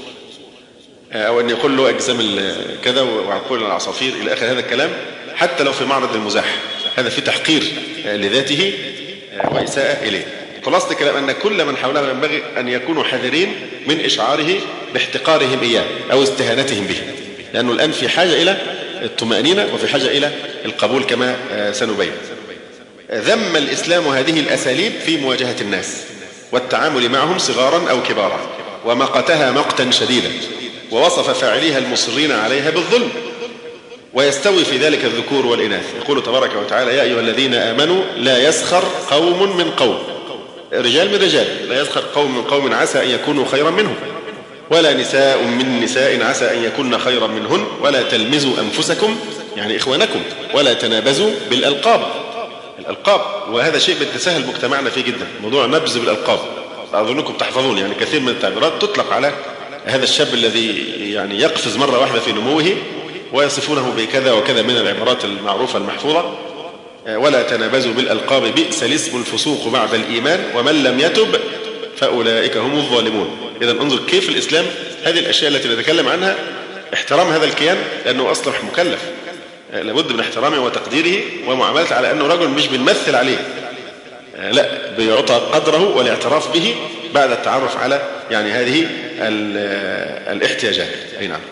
أو أن يقول له أجزم كذا وعقول العصافير إلى آخر هذا الكلام، حتى لو في معرض المزاح. هذا في تحقير لذاته وإساءة إليه. خلاصة الكلام أن كل من حوله ينبغي أن يكونوا حذرين من إشعاره باحتقارهم إياه أو استهانتهم به، لأنه الآن في حاجة إلى الطمأنينة وفي حاجة إلى القبول كما سنبين. ذم الإسلام هذه الأساليب في مواجهة الناس والتعامل معهم صغارا أو كبارا، ومقتها مقتا شديدا، ووصف فاعليها المصرين عليها بالظلم، ويستوي في ذلك الذكور والإناث. يقول تبارك وتعالى: يا أيها الذين آمنوا لا يسخر قوم من قوم، رجال من رجال، لا يسخر قوم من قوم عسى أن يكونوا خيرا منهم، ولا نساء من نساء عسى أن يكون خيرا منهن، ولا تلمزوا أنفسكم يعني إخوانكم، ولا تنابزوا بالألقاب. الألقاب، وهذا شيء بيتساهل مجتمعنا فيه جدا، موضوع نبذ بالألقاب. أظنكم تحفظون يعني كثير من التعبيرات تطلق على هذا الشاب الذي يعني يقفز مرة واحدة في نموه، ويصفونه بكذا وكذا من العبارات المعروفة المحفوظة. ولا تنابزوا بالألقاب بئس الاسم الفسوق بعد الإيمان ومن لم يتب فأولئك هم الظالمون. إذا انظر كيف الإسلام هذه الأشياء التي نتكلم عنها احترام هذا الكيان لأنه أصبح مكلف، لابد من احترامه وتقديره ومعاملته على أنه رجل مش بنمثل عليه، لا، بيعطى قدره والاعتراف به بعد التعرف على يعني هذه الاحتياجات. أي نعم.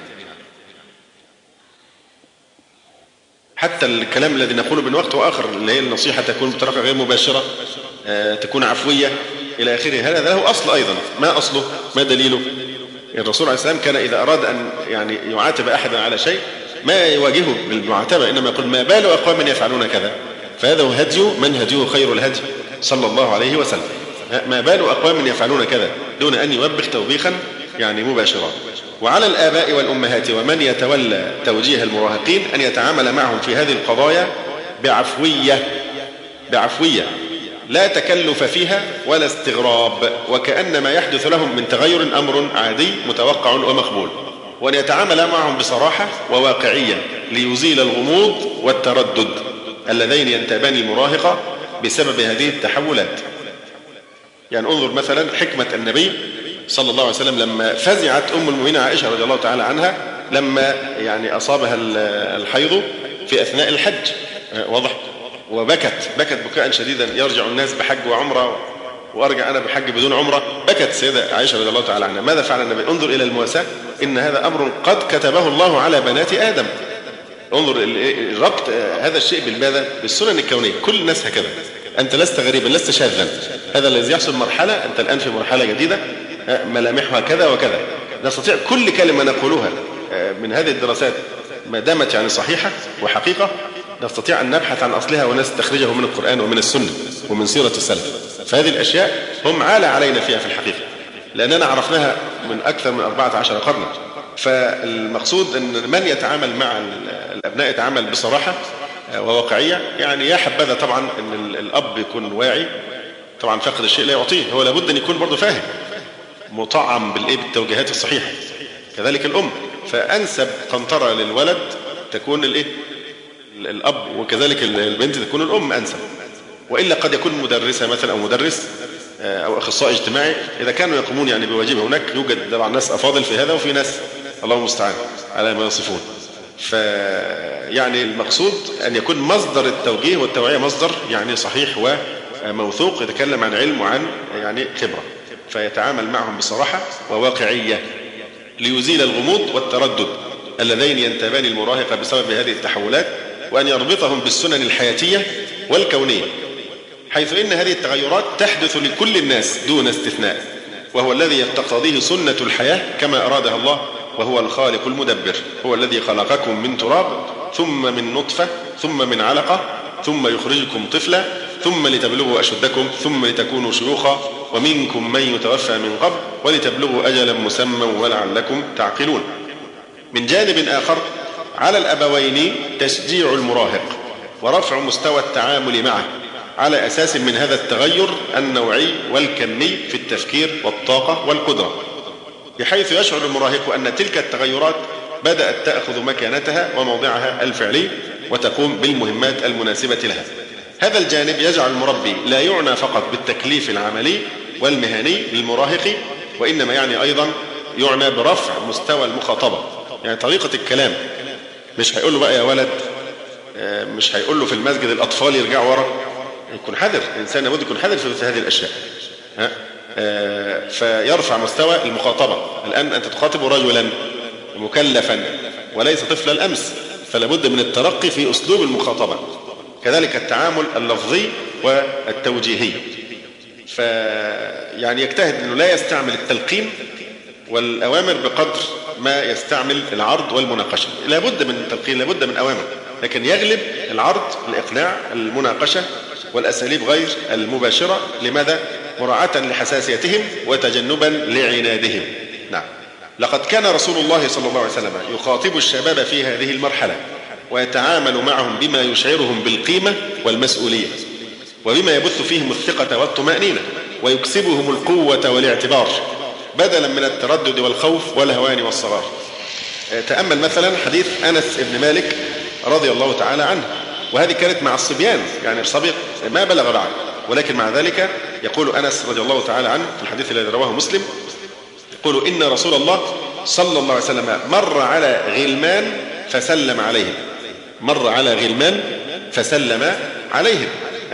حتى الكلام الذي نقوله بين وقت وآخر اللي هي النصيحة تكون بطريقة غير مباشرة، تكون عفوية إلى آخره، هذا له أصل أيضا. ما أصله؟ ما دليله؟ الرسول عليه السلام كان إذا أراد أن يعني يعاتب أحدا على شيء ما يواجهه بالمعاتبة، إنما يقول: ما بال أقوام يفعلون كذا. فهذا هو هدي من هديه خير الهدي صلى الله عليه وسلم. ما بال أقوام يفعلون كذا، دون أن يوبخ توبيخا يعني مباشرا. وعلى الآباء والأمهات ومن يتولى توجيه المراهقين أن يتعامل معهم في هذه القضايا بعفوية بعفوية لا تكلف فيها ولا استغراب، وكأن ما يحدث لهم من تغير أمر عادي متوقع ومقبول، وأن يتعامل معهم بصراحة وواقعية ليزيل الغموض والتردد اللذين ينتابان المراهقة بسبب هذه التحولات. يعني انظر مثلا حكمة النبي صلى الله عليه وسلم لما فزعت أم المؤمنين عائشة رضي الله تعالى عنها لما يعني أصابها الحيض في أثناء الحج، واضح، وبكت بكت بكاء شديدا: يرجع الناس بحج وعمرة وأرجع أنا بحج بدون عمرة. بكت السيدة عائشة رضي الله تعالى عنها. ماذا فعل النبي؟ انظر إلى المواساة، إن هذا أمر قد كتبه الله على بنات آدم. انظر ربط هذا الشيء بالماذا؟ بالسنن الكونية. كل الناس هكذا، أنت لست غريبا، لست شاذا. هذا الذي يحصل مرحلة، أنت الآن في مرحلة جديدة ملامحها كذا وكذا. نستطيع كل كلمة نقولها من هذه الدراسات ما دامت يعني صحيحة وحقيقة نستطيع أن نبحث عن أصلها ونستخرجه من القرآن ومن السنة ومن سيرة السلف. فهذه الأشياء هم عالى علينا فيها في الحقيقة لأننا عرفناها من أكثر من أربعة عشر قرنا. فالمقصود أن من يتعامل مع الأبناء يتعامل بصراحة وواقعية. يعني يا حبذا طبعا أن الأب يكون واعي، طبعا فقد الشيء لا يعطيه، هو لابد أن يكون برضه فاهم مطعم بالإيه بالتوجيهات الصحيحة. كذلك الأم، فأنسب قنطرة للولد تكون الإيه الأب، وكذلك البنت تكون الأم أنسب. وإلا قد يكون مدرسة مثلا أو مدرس أو أخصائي اجتماعي إذا كانوا يقومون يعني بواجبه. هناك يوجد طبعا ناس أفاضل في هذا وفي ناس الله المستعان على ما يصفون. فيعني المقصود أن يكون مصدر التوجيه والتوعية مصدر يعني صحيح وموثوق، يتكلم عن علم وعن يعني خبرة، فيتعامل معهم بصراحة وواقعية ليزيل الغموض والتردد اللذين ينتابان المراهقة بسبب هذه التحولات، وأن يربطهم بالسنن الحياتية والكونية، حيث إن هذه التغيرات تحدث لكل الناس دون استثناء، وهو الذي تقتضيه سنة الحياة كما أرادها الله، وهو الخالق المدبر. هو الذي خلقكم من تراب ثم من نطفة ثم من علقة ثم يخرجكم طفلا ثم لتبلغوا أشدكم ثم لتكونوا شيوخا ومنكم من يتوفى من قبل ولتبلغوا أجلا مسمى ولعلكم تعقلون. من جانب آخر على الأبوين تشجيع المراهق ورفع مستوى التعامل معه على أساس من هذا التغير النوعي والكمي في التفكير والطاقة والقدرة، بحيث يشعر المراهق أن تلك التغيرات بدأت تأخذ مكانتها وموضعها الفعلي وتقوم بالمهمات المناسبة لها. هذا الجانب يجعل المربي لا يعنى فقط بالتكليف العملي والمهني للمراهق، وإنما يعني أيضا يعنى برفع مستوى المخاطبة، يعني طريقة الكلام. مش هيقول له بقى يا ولد، مش هيقول له في المسجد الأطفال يرجعوا ورا، يكون حذر. الإنسان لابد يكون حذر في مثل هذه الأشياء، فيرفع مستوى المخاطبة. الآن أنت تخاطب رجلا مكلفا وليس طفل الأمس، فلابد من الترقي في أسلوب المخاطبة. كذلك التعامل اللفظي والتوجيهي، فيعني يجتهد أنه لا يستعمل التلقين والأوامر بقدر ما يستعمل العرض والمناقشة. لابد من تلقين، لابد من أوامر، لكن يغلب العرض، الإقناع، المناقشة والأساليب غير المباشرة. لماذا؟ مراعاة لحساسيتهم وتجنبا لعنادهم. نعم. لقد كان رسول الله صلى الله عليه وسلم يخاطب الشباب في هذه المرحلة ويتعامل معهم بما يشعرهم بالقيمة والمسؤولية، وبما يبث فيهم الثقة والطمأنينة ويكسبهم القوة والاعتبار بدلا من التردد والخوف والهوان والصغار. تأمل مثلا حديث أنس بن مالك رضي الله تعالى عنه، وهذه كانت مع الصبيان، يعني الصبي ما بلغ بعد، ولكن مع ذلك يقول أنس رضي الله تعالى عنه في الحديث الذي رواه مسلم، يقول إن رسول الله صلى الله عليه وسلم مر على غلمان فسلم عليهم، مر على غلمان فسلم عليهم.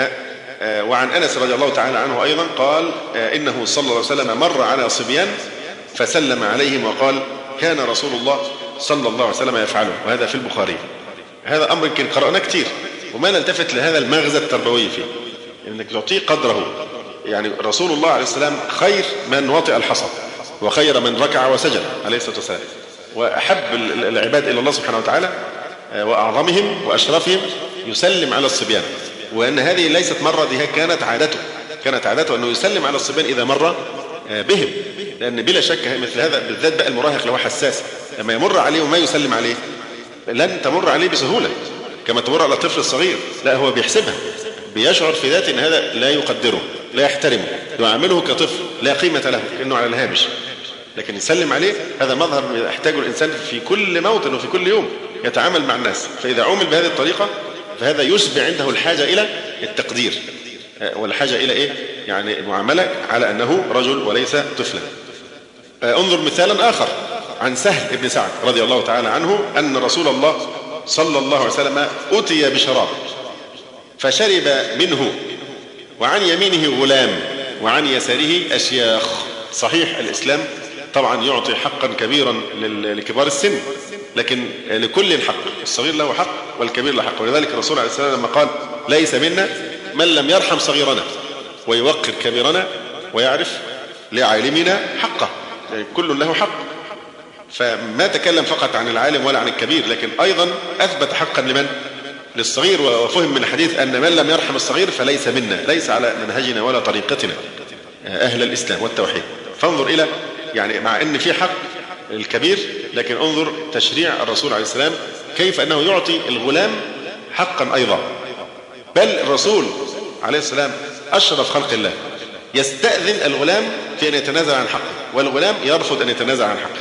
وعن أنس رضي الله تعالى عنه أيضا قال إنه صلى الله عليه وسلم مر على صبيان فسلم عليهم وقال كان رسول الله صلى الله عليه وسلم يفعله، وهذا في البخاري. هذا أمر يمكن قرأناه كتير وما نلتفت لهذا المغزى التربوي فيه، إنك تعطيه قدره. يعني رسول الله عليه السلام خير من وطئ الحصى وخير من ركع وسجد عليه الصلاة والسلام، وأحب العباد إلى الله سبحانه وتعالى وأعظمهم وأشرفهم يسلم على الصبيان، وأن هذه ليست مرة، دي كانت عادته، كانت عادته أنه يسلم على الصبيان إذا مر بهم، لأن بلا شك مثل هذا بالذات بقى المراهق لو حساس لما يمر عليه وما يسلم عليه لن تمر عليه بسهولة كما تمر على الطفل الصغير، لا هو بيحسبها، بيشعر في ذاته أن هذا لا يقدره لا يحترمه، يعامله كطفل لا قيمة له كأنه على الهامش، لكن يسلم عليه هذا مظهر يحتاجه الإنسان في كل موطن وفي كل يوم يتعامل مع الناس. فإذا عمل بهذه الطريقة فهذا يشبع عنده الحاجة إلى التقدير والحاجة إلى إيه؟ يعني المعاملة على أنه رجل وليس طفلا. انظر مثالا آخر عن سهل بن سعد رضي الله تعالى عنه أن رسول الله صلى الله عليه وسلم أتي بشراب فشرب منه وعن يمينه غلام وعن يساره أشياخ. صحيح الإسلام طبعا يعطي حقا كبيرا لكبار السن، لكن لكل حق، الصغير له حق والكبير له حق، ولذلك الرسول عليه السلام لما قال ليس منا من لم يرحم صغيرنا ويوقر كبيرنا ويعرف لعالمنا حقه، يعني كل له حق. فما تكلم فقط عن العالم ولا عن الكبير، لكن أيضا أثبت حقا لمن؟ للصغير. وفهم من الحديث أن من لم يرحم الصغير فليس منا، ليس على منهجنا ولا طريقتنا أهل الإسلام والتوحيد. فانظر إلى يعني مع أن في حق الكبير، لكن انظر تشريع الرسول عليه السلام كيف أنه يعطي الغلام حقا أيضا. بل الرسول عليه السلام أشرف خلق الله يستأذن الغلام في أن يتنازل عن حقه، والغلام يرفض أن يتنازل عن حقه.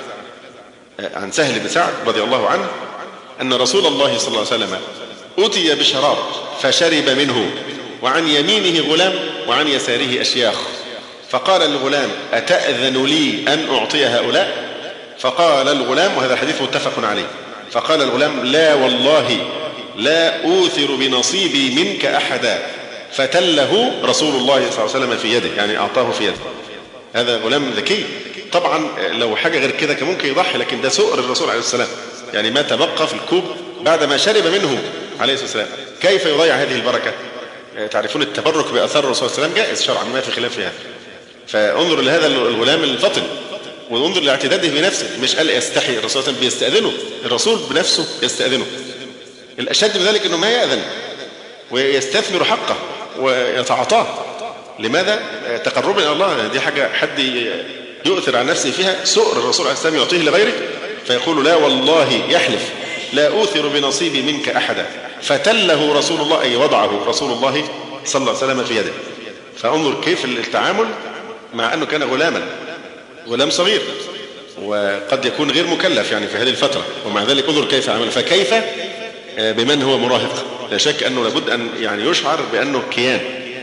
عن سهل بن سعد رضي الله عنه أن رسول الله صلى الله عليه وسلم أتي بشراب فشرب منه وعن يمينه غلام وعن يساره أشياخ، فقال الغلام أتأذن لي أن أعطي هؤلاء؟ فقال الغلام، وهذا الحديث متفق عليه، فقال الغلام لا والله لا أوثر بنصيبي منك أحدا، فتله رسول الله صلى الله عليه وسلم في يده، يعني أعطاه في يده. هذا غلام ذكي طبعا، لو حاجة غير كده كان ممكن يضحي، لكن ده سؤر الرسول عليه السلام، يعني ما تبقى في الكوب بعد ما شرب منه عليه الصلاة والسلام. كيف يضيع هذه البركة؟ تعرفون التبرك بأثار الرسول صلى الله عليه وسلم جائز شرعا، ما في خلاف في هذا. فانظر لهذا الغلام الفطن وانظر لاعتداده بنفسه، مش قال يستحي، الرسول صلى الله عليه وسلم بيستأذنه، الرسول بنفسه يستأذنه. الأشد من ذلك أنه ما يأذن ويستثمر حقه ويتعاطاه. لماذا؟ تقربا إلى الله، دي حاجة حد يؤثر عن نفسه فيها، سؤر الرسول عليه السلام يعطيه لغيره، فيقول لا والله يحلف لا أوثر بنصيبي منك أحدا، فتله رسول الله، أي وضعه رسول الله صلى الله عليه وسلم في يده. فانظر كيف التعامل مع أنه كان غلاما، غلام صغير وقد يكون غير مكلف يعني في هذه الفترة، ومع ذلك انظر كيف عمل. فكيف بمن هو مراهق؟ لا شك أنه لابد أن يعني يشعر بأنه كيان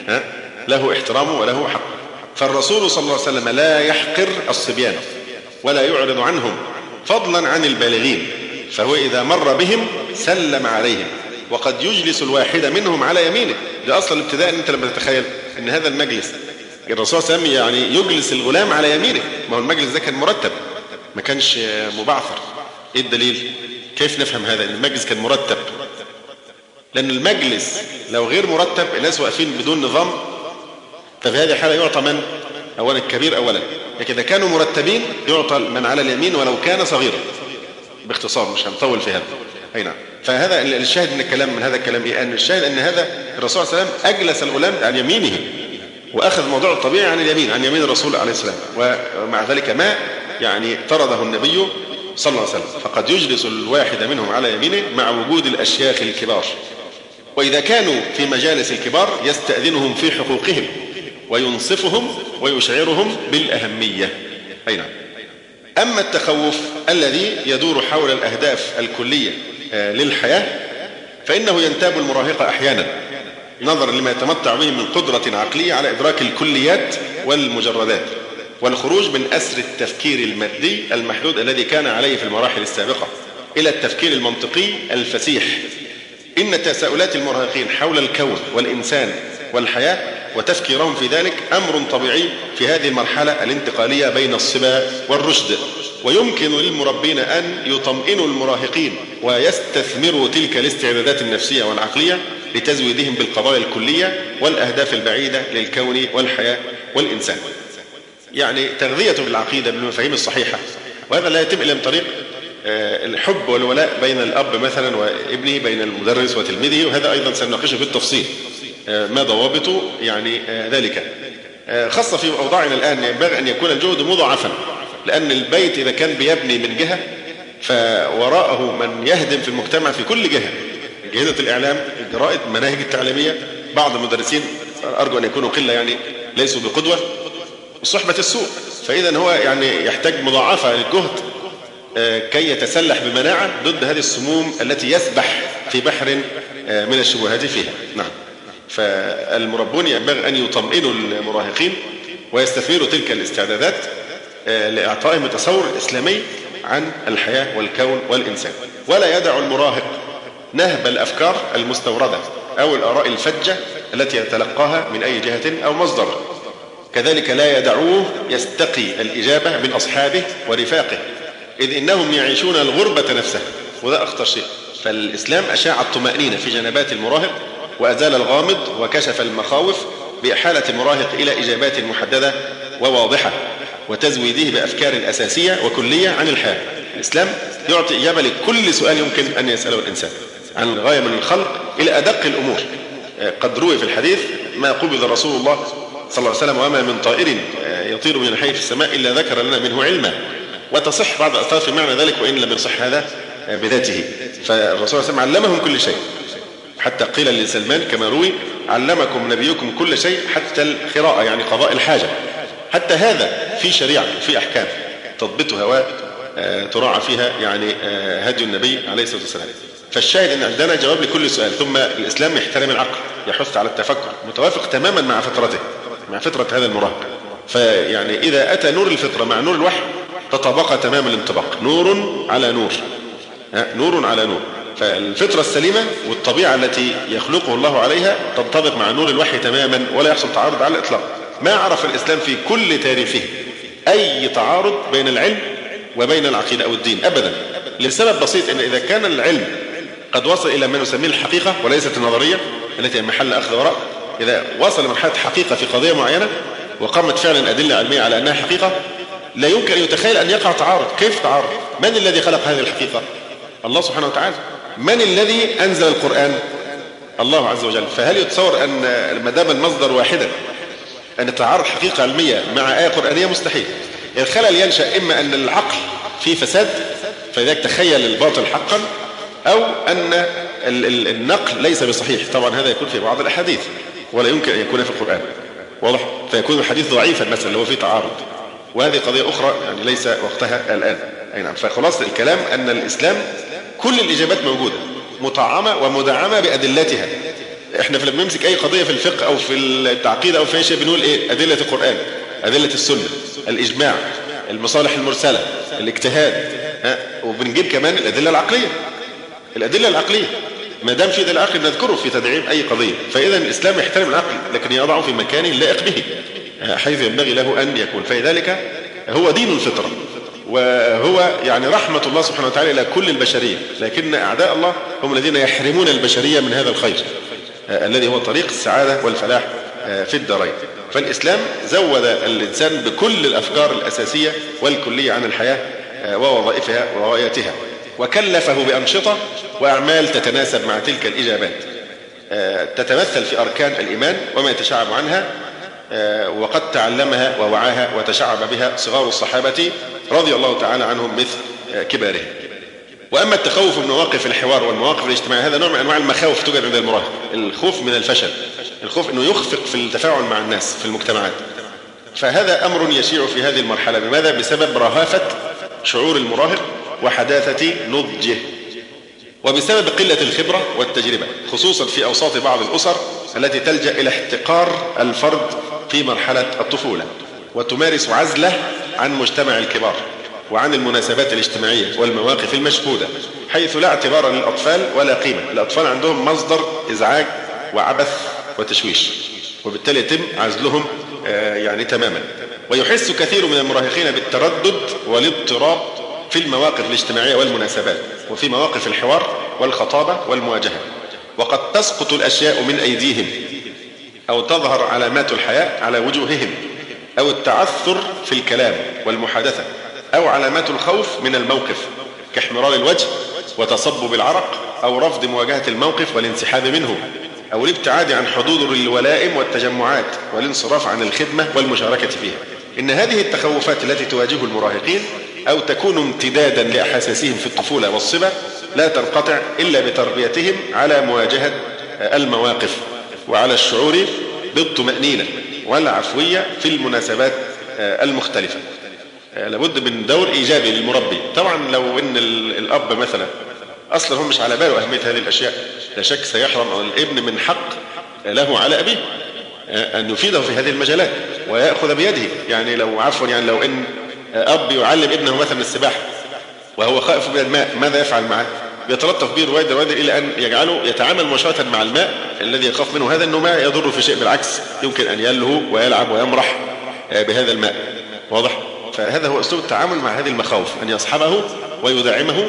له احترامه وله حق. فالرسول صلى الله عليه وسلم لا يحقر الصبيان ولا يعرض عنهم فضلا عن البالغين، فهو إذا مر بهم سلم عليهم، وقد يجلس الواحد منهم على يمينه. ده أصلا الابتداء أن أنت لما تتخيل أن هذا المجلس الرسول صلى الله عليه وسلم يعني يجلس الغلام على يمينه، ما هو المجلس ده كان مرتب ما كانش مبعثر. إيه الدليل؟ كيف نفهم هذا؟ المجلس كان مرتب، لأن المجلس لو غير مرتب الناس واقفين بدون نظام، ففي هذه الحالة يعطى من؟ أولا الكبير أولا، لكن إذا كانوا مرتبين يعطى من على اليمين ولو كان صغيرا. باختصار مش هنطول في هذا. أي نعم. فهذا الشاهد من الكلام من هذا الكلام إيه؟ أن الشاهد أن هذا الرسول صلى الله عليه وسلم أجلس الغلام عن يمينه وأخذ موضوع الطبيعي عن اليمين عن يمين الرسول عليه السلام، ومع ذلك ما يعني طرده النبي صلى الله عليه وسلم، فقد يجلس الواحد منهم على يمينه مع وجود الأشياخ الكبار، وإذا كانوا في مجالس الكبار يستأذنهم في حقوقهم وينصفهم ويشعرهم بالأهمية. أي نعم. أما التخوف الذي يدور حول الأهداف الكلية للحياة فإنه ينتاب المراهق أحيانا نظرا لما يتمتع به من قدرة عقلية على إدراك الكليات والمجردات والخروج من أسر التفكير المادي المحدود الذي كان عليه في المراحل السابقة إلى التفكير المنطقي الفسيح. إن تساؤلات المراهقين حول الكون والإنسان والحياة وتفكيرهم في ذلك أمر طبيعي في هذه المرحلة الانتقالية بين الصبا والرشد، ويمكن للمربين أن يطمئنوا المراهقين ويستثمروا تلك الاستعدادات النفسية والعقلية لتزويدهم بالقضايا الكلية والأهداف البعيدة للكون والحياة والإنسان. يعني تغذية بالعقيدة بالمفاهيم الصحيحة، وهذا لا يتم إلا من طريق الحب والولاء بين الأب مثلا وابنه، بين المدرس وتلميذه، وهذا أيضا سنناقشه بالتفصيل ما ضوابطه يعني ذلك، خاصة في أوضاعنا الآن ينبغي أن يكون الجهد مضاعفا، لأن البيت إذا كان بيبني من جهة فوراءه من يهدم في المجتمع في كل جهة. أجهزة الإعلام، الجرائد، المناهج التعليمية، بعض المدرسين أرجو أن يكونوا قلة يعني ليسوا بقدوة، صحبة السوء. فإذا هو يعني يحتاج مضاعفة للجهد كي يتسلح بمناعة ضد هذه السموم التي يسبح في بحر من الشبهات فيها. نعم. فالمربون ينبغي أن يطمئنوا المراهقين ويستثمروا تلك الاستعدادات لإعطائهم التصور الإسلامي عن الحياة والكون والإنسان، ولا يدع المراهق نهب الأفكار المستوردة أو الآراء الفجة التي يتلقاها من أي جهة أو مصدر. كذلك لا يدعوه يستقي الإجابة من أصحابه ورفاقه، إذ إنهم يعيشون الغربة نفسها، وده أخطر شيء. فالإسلام أشاع الطمأنينة في جنبات المراهق وأزال الغامض وكشف المخاوف بإحالة المراهق إلى إجابات محددة وواضحة وتزويده بأفكار أساسية وكلية عن الحياة. الإسلام يعطي إجابة لكل سؤال يمكن أن يسأله الإنسان عن الغاية من الخلق إلى أدق الأمور. قد روي في الحديث ما قبض رسول الله صلى الله عليه وسلم وما من طائر يطير من الحي في السماء إلا ذكر لنا منه علما، وتصح بعض الأثار في معنى ذلك وإن لم يصح هذا بذاته. فالرسول صلى الله عليه وسلم علمهم كل شيء، حتى قيل لسلمان كما روي علمكم نبيكم كل شيء حتى القراءة يعني قضاء الحاجة. حتى هذا في شريعة في أحكام تضبطها وتراعى فيها يعني هدي النبي عليه الصلاة والسلام. فالشاهد أن عندنا جواب لكل سؤال. ثم الإسلام يحترم العقل، يحث على التفكر، متوافق تماما مع فطرته، مع فطرة هذا المراهق. فيعني إذا أتى نور الفطرة مع نور الوحي تطابق تمام الانطباق، نور على نور، نور على نور. فالفطرة السليمة والطبيعة التي يخلقه الله عليها تنطبق مع نور الوحي تماما ولا يحصل تعارض على الإطلاق. ما عرف الإسلام في كل تاريخه أي تعارض بين العلم وبين العقيدة أو الدين أبدا، لسبب بسيط، أن إذا كان العلم قد وصل إلى ما نسميه الحقيقة وليست النظرية التي محل أخذ وراء، إذا وصل لمرحلة حقيقة في قضية معينة وقامت فعلا أدلة علمية على أنها حقيقة، لا يمكن أن يتخيل أن يقع تعارض. كيف تعارض؟ من الذي خلق هذه الحقيقة؟ الله سبحانه وتعالى. من الذي أنزل القرآن؟ الله عز وجل. فهل يتصور أن ما دام المصدر واحدا أن تعارض حقيقة علمية مع آية قرآنية؟ مستحيل. الخلل ينشأ إما أن العقل فيه فساد فلذلك تخيل الباطل حقا، أو أن النقل ليس بصحيح. طبعا هذا يكون في بعض الأحاديث ولا يمكن أن يكون في القرآن، واضح؟ فيكون الحديث ضعيفا مثلا لو فيه تعارض، وهذه قضية أخرى يعني ليس وقتها الآن. أي نعم. فخلاص الكلام أن الإسلام كل الإجابات موجودة مطعمة ومدعمة بأدلتها. إحنا لما نمسك أي قضية في الفقه أو في التعقيد أو في أي شيء بنقول إيه؟ أدلة القرآن، أدلة السنة، الإجماع، المصالح المرسلة، الاجتهاد، ها؟ وبنجيب كمان الأدلة العقلية. الأدلة العقلية ما دام في دليل عقلي نذكره في تدعيم أي قضية. فإذا الإسلام يحترم العقل لكن يضعه في مكان لائق به حيث ينبغي له أن يكون. فلذلك هو دين الفطرة، وهو يعني رحمة الله سبحانه وتعالى إلى كل البشرية، لكن أعداء الله هم الذين يحرمون البشرية من هذا الخير الذي هو طريق السعادة والفلاح في الدارين. فالإسلام زود الإنسان بكل الأفكار الأساسية والكلية عن الحياة ووظائفها وغاياتها، وكلفه بأنشطة وأعمال تتناسب مع تلك الإجابات، تتمثل في أركان الإيمان وما يتشعب عنها، وقد تعلمها ووعاها وتشعب بها صغار الصحابة رضي الله تعالى عنهم مثل كبارهم. وأما التخوف من مواقف الحوار والمواقف الاجتماعية، هذا نوع من أنواع المخاوف توجد عند المراهق، الخوف من الفشل، الخوف أنه يخفق في التفاعل مع الناس في المجتمعات. فهذا أمر يشيع في هذه المرحلة. بماذا؟ بسبب رهافة شعور المراهق وحداثة نضجه، وبسبب قلة الخبرة والتجربة، خصوصا في أوساط بعض الأسر التي تلجأ إلى احتقار الفرد في مرحلة الطفولة، وتمارس عزله عن مجتمع الكبار وعن المناسبات الاجتماعية والمواقف المشهودة، حيث لا اعتبار للأطفال ولا قيمة. الأطفال عندهم مصدر إزعاج وعبث وتشويش، وبالتالي يتم عزلهم يعني تماما. ويحس كثير من المراهقين بالتردد والاضطراب في المواقف الاجتماعية والمناسبات، وفي مواقف الحوار والخطابة والمواجهة، وقد تسقط الأشياء من أيديهم، أو تظهر علامات الحياء على وجوههم، أو التعثر في الكلام والمحادثة، أو علامات الخوف من الموقف كاحمرار الوجه وتصبب العرق، أو رفض مواجهة الموقف والانسحاب منه، أو الابتعاد عن حضور الولائم والتجمعات والانصراف عن الخدمة والمشاركة فيها. إن هذه التخوفات التي تواجه المراهقين أو تكون امتدادا لأحاسيسهم في الطفولة والصبا لا تنقطع إلا بتربيتهم على مواجهة المواقف، وعلى الشعور بالطمأنينة والعفوية في المناسبات المختلفة. لابد من دور إيجابي للمربي. طبعا لو إن الأب مثلا أصلا هم مش على باله أهمية هذه الأشياء، لا شك سيحرم الابن من حق له على أبيه أن يفيده في هذه المجالات ويأخذ بيده. يعني لو عفوا يعني لو إن أب يعلم ابنه مثلا السباحة وهو خائف من الماء، ماذا يفعل معه؟ يتلطف به رويدا رويدا إلى أن يجعله يتعامل مباشرة مع الماء الذي يخاف منه. هذا أنه ما يضر في شيء، بالعكس يمكن أن يلهو ويلعب ويمرح بهذا الماء. واضح؟ فهذا هو أسلوب التعامل مع هذه المخاوف، أن يصحبه ويدعمه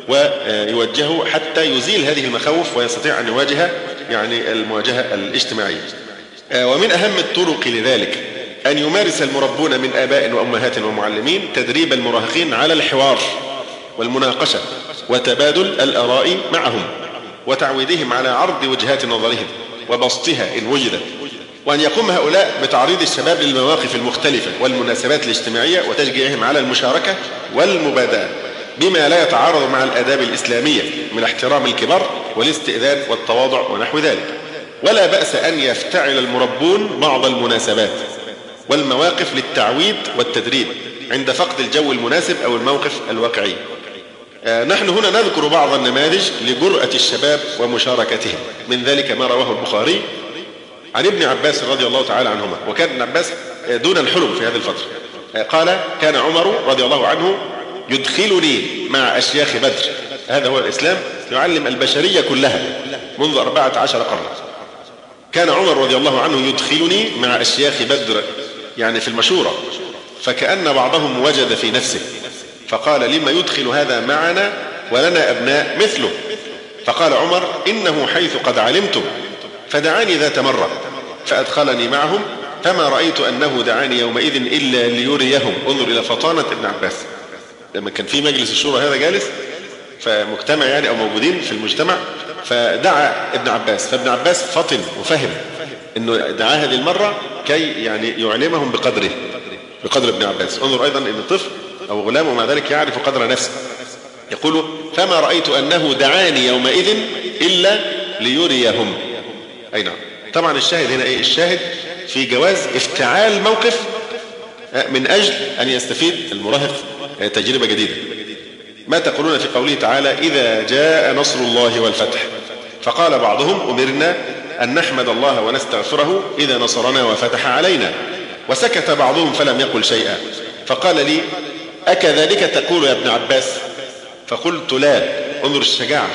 ويوجهه حتى يزيل هذه المخاوف ويستطيع أن يواجه يعني المواجهة الاجتماعية. ومن أهم الطرق لذلك أن يمارس المربون من آباء وأمهات ومعلمين تدريب المراهقين على الحوار والمناقشة وتبادل الآراء معهم، وتعويدهم على عرض وجهات نظرهم وبسطها إن وجدت، وأن يقوم هؤلاء بتعريض الشباب للمواقف المختلفة والمناسبات الاجتماعية وتشجيعهم على المشاركة والمبادرة بما لا يتعارض مع الآداب الإسلامية من احترام الكبار والاستئذان والتواضع ونحو ذلك. ولا بأس أن يفتعل المربون بعض المناسبات والمواقف للتعويد والتدريب عند فقد الجو المناسب أو الموقف الواقعي. آه نحن هنا نذكر بعض النماذج لجرأة الشباب ومشاركتهم. من ذلك ما رواه البخاري عن ابن عباس رضي الله تعالى عنهما، وكان ابن عباس دون الحلم في هذه الفترة. آه قال: كان عمر رضي الله عنه يدخلني مع أشياخ بدر. هذا هو الإسلام، يعلم البشرية كلها منذ أربعة عشر قرنا. كان عمر رضي الله عنه يدخلني مع أشياخ بدر، يعني في المشورة، فكأن بعضهم وجد في نفسه فقال: لما يدخل هذا معنا ولنا أبناء مثله؟ فقال عمر: إنه حيث قد علمتم. فدعاني ذات مرة فأدخلني معهم، فما رأيت أنه دعاني يومئذ إلا ليريهم. انظر إلى فطانة ابن عباس، لما كان في مجلس الشورى هذا جالس فمجتمع يعني أو موجودين في المجتمع، فدعا ابن عباس، فابن عباس فطن وفهم أنه دعاه هذه المرة كي يعني يعلمهم بقدره، بقدر ابن عباس. انظر أيضا أن الطفل أو غلام ومع ذلك يعرف قدر نفسه. يقول: فما رأيت أنه دعاني يومئذ إلا ليريهم. أي نعم. طبعا الشاهد هنا إيه؟ الشاهد في جواز افتعال موقف من أجل أن يستفيد المراهق تجربة جديدة. ما تقولون في قوله تعالى: إذا جاء نصر الله والفتح؟ فقال بعضهم: أمرنا أن نحمد الله ونستغفره إذا نصرنا وفتح علينا. وسكت بعضهم فلم يقل شيئا. فقال لي: أكذلك تقول يا ابن عباس؟ فقلت: لا. انظر الشجاعة،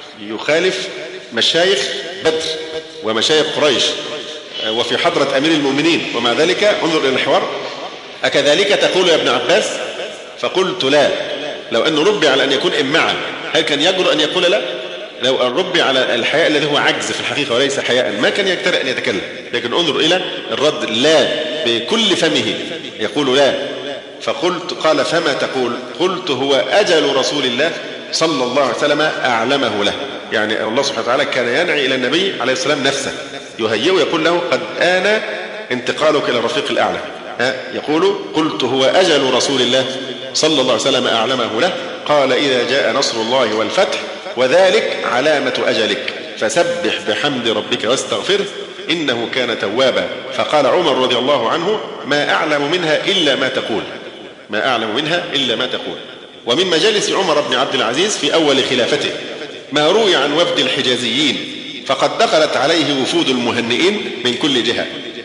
يخالف مشايخ بدر ومشايخ قريش وفي حضرة أمير المؤمنين، ومع ذلك انظر إلى الحوار: أكذلك تقول يا ابن عباس؟ فقلت: لا. لو أنه ربي على أن يكون إمعا هل كان يجرؤ أن يقول لا؟ لو ربي على الحياء الذي هو عجز في الحقيقة وليس حياء ما كان يجترئ أن يتكلم، لكن انظر إلى الرد، لا بكل فمه يقول لا. فقلت قال فما تقول؟ قلت هو أجل رسول الله صلى الله عليه وسلم أعلمه له. يعني الله سبحانه وتعالى كان ينعي إلى النبي عليه السلام نفسه، يهيئه يقول له قد آن انتقالك إلى الرفيق الأعلى. ها يقول قلت هو أجل رسول الله صلى الله عليه وسلم أعلمه له. قال إذا جاء نصر الله والفتح وذلك علامة أجلك فسبح بحمد ربك واستغفره إنه كان توابا. فقال عمر رضي الله عنه ما أعلم منها إلا ما تقول، ما أعلم منها إلا ما تقول. ومن مجالس عمر بن عبد العزيز في أول خلافته ما روي عن وفد الحجازيين، فقد دخلت عليه وفود المهنئين من كل جهة،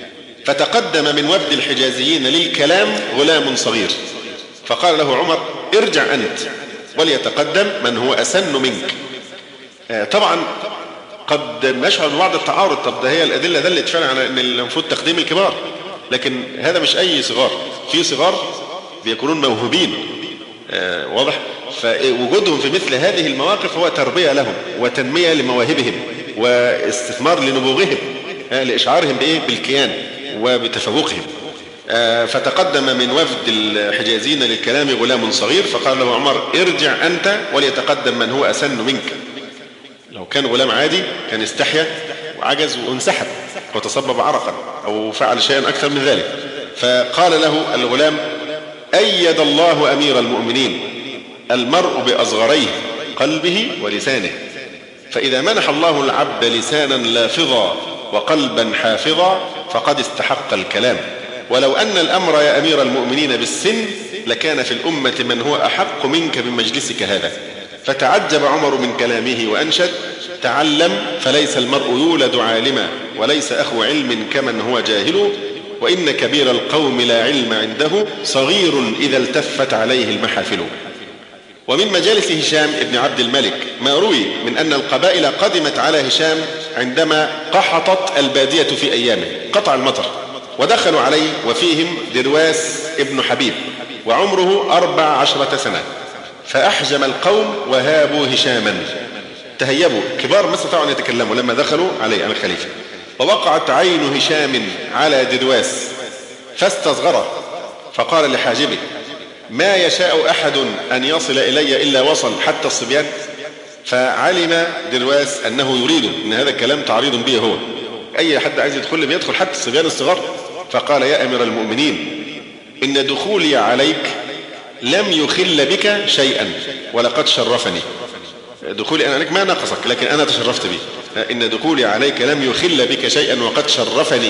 فتقدم من وفد الحجازيين للكلام غلام صغير، فقال له عمر ارجع أنت وليتقدم من هو أسن منك. آه طبعا قد نشعر ببعض التعارض، طب ده هي الأدلة دلت فعلا على أن المفروض تقديم الكبار، لكن هذا مش أي صغار، في صغار بيكونون موهوبين آه واضح، فوجودهم في مثل هذه المواقف هو تربية لهم وتنمية لمواهبهم واستثمار لنبوغهم آه لإشعارهم بإيه؟ بالكيان وبتفوقهم. آه فتقدم من وفد الحجازين للكلام غلام صغير، فقال له عمر ارجع أنت وليتقدم من هو أسن منك. لو كان غلام عادي كان استحيا وعجز وانسحب وتصبب عرقا أو فعل شيئا أكثر من ذلك. فقال له الغلام أيد الله أمير المؤمنين، المرء بأصغريه قلبه ولسانه، فإذا منح الله العبد لسانا لافظا وقلبا حافظا فقد استحق الكلام، ولو أن الأمر يا أمير المؤمنين بالسن لكان في الأمة من هو أحق منك بمجلسك هذا. فتعجب عمر من كلامه وأنشد تعلم فليس المرء يولد عالما وليس أخو علم كمن هو جاهل، وإن كبير القوم لا علم عنده صغير إذا التفت عليه المحافل. ومن مجالس هشام ابن عبد الملك ما روي من أن القبائل قدمت على هشام عندما قحطت البادية في أيامه، قطع المطر، ودخلوا عليه وفيهم درواس ابن حبيب وعمره أربع عشرة سنة، فأحجم القوم وهابوا هشاما، تهيبوا كبار ما استطاعوا أن يتكلموا لما دخلوا عليه على الخليفة. ووقعت عين هشام على درواس فاستصغره، فقال لحاجبه ما يشاء أحد أن يصل إلي إلا وصل حتى الصبيان. فعلم درواس أنه يريد أن هذا الكلام تعريض به هو، أي حد عايز يدخل لم يدخل حتى الصبيان الصغار. فقال يا أمير المؤمنين إن دخولي عليك لم يخل بك شيئا ولقد شرفني. دخولي أنا عليك ما نقصك لكن أنا تشرفت به. إن دخولي عليك لم يخل بك شيئا وقد شرفني،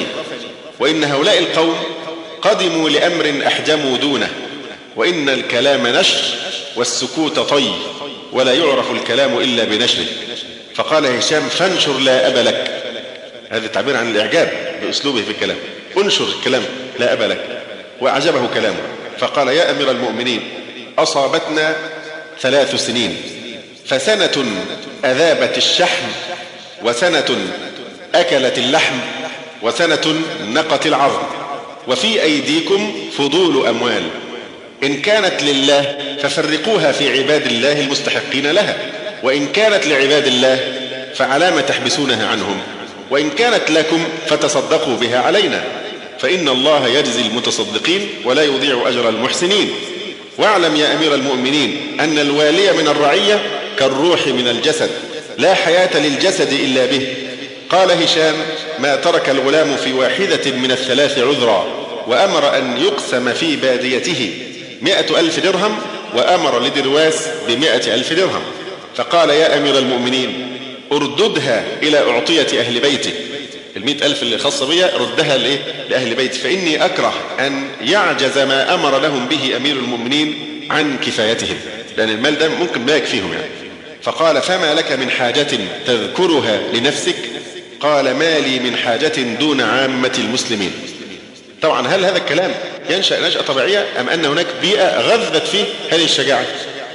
وإن هؤلاء القوم قدموا لأمر أحجموا دونه، وإن الكلام نشر والسكوت طي ولا يعرف الكلام إلا بنشره. فقال هشام فانشر لا أب لك، هذا التعبير عن الإعجاب بأسلوبه في الكلام، انشر الكلام لا أب لك. وأعجبه كلامه، فقال يا أمير المؤمنين أصابتنا ثلاث سنين، فسنة أذابت الشحم، وسنة أكلت اللحم، وسنة نقت العظم، وفي أيديكم فضول أموال، إن كانت لله ففرقوها في عباد الله المستحقين لها، وإن كانت لعباد الله فعلام تحبسونها عنهم، وإن كانت لكم فتصدقوا بها علينا، فإن الله يجزي المتصدقين ولا يضيع أجر المحسنين. واعلم يا أمير المؤمنين أن الوالي من الرعية كالروح من الجسد، لا حياة للجسد إلا به. قال هشام ما ترك الغلام في واحدة من الثلاث عذرا، وأمر أن يقسم في باديته مئة ألف درهم، وأمر لدرواس بمئة ألف درهم. فقال يا أمير المؤمنين ارددها إلى أعطية أهل بيته، المئة ألف اللي خاصة بي ردها لأهل بيتي، فإني أكره أن يعجز ما أمر لهم به أمير المؤمنين عن كفايتهم، لأن المال ده ممكن ما يكفيهم يعني. فقال فما لك من حاجة تذكرها لنفسك؟ قال ما لي من حاجة دون عامة المسلمين. طبعا هل هذا الكلام ينشأ نشأة طبيعية أم أن هناك بيئة غذت فيه هذه الشجاعة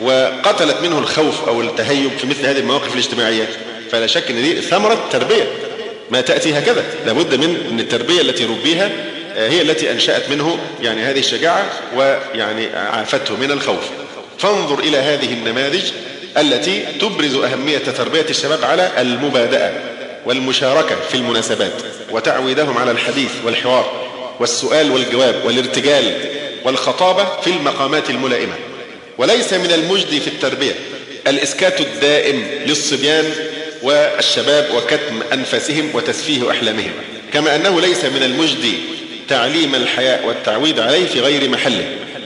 وقتلت منه الخوف أو التهيب في مثل هذه المواقف الاجتماعية؟ فلا شك أن دي ثمرة تربية ما تأتي هكذا، لابد من أن التربية التي ربيها هي التي أنشأت منه يعني هذه الشجاعة ويعني عافته من الخوف. فانظر إلى هذه النماذج التي تبرز أهمية تربية الشباب على المبادئة والمشاركة في المناسبات، وتعويدهم على الحديث والحوار والسؤال والجواب والارتجال والخطابة في المقامات الملائمة. وليس من المجدي في التربية الإسكات الدائم للصبيان والشباب وكتم أنفاسهم وتسفيه أحلامهم، كما أنه ليس من المجدي تعليم الحياء والتعويد عليه في غير محله.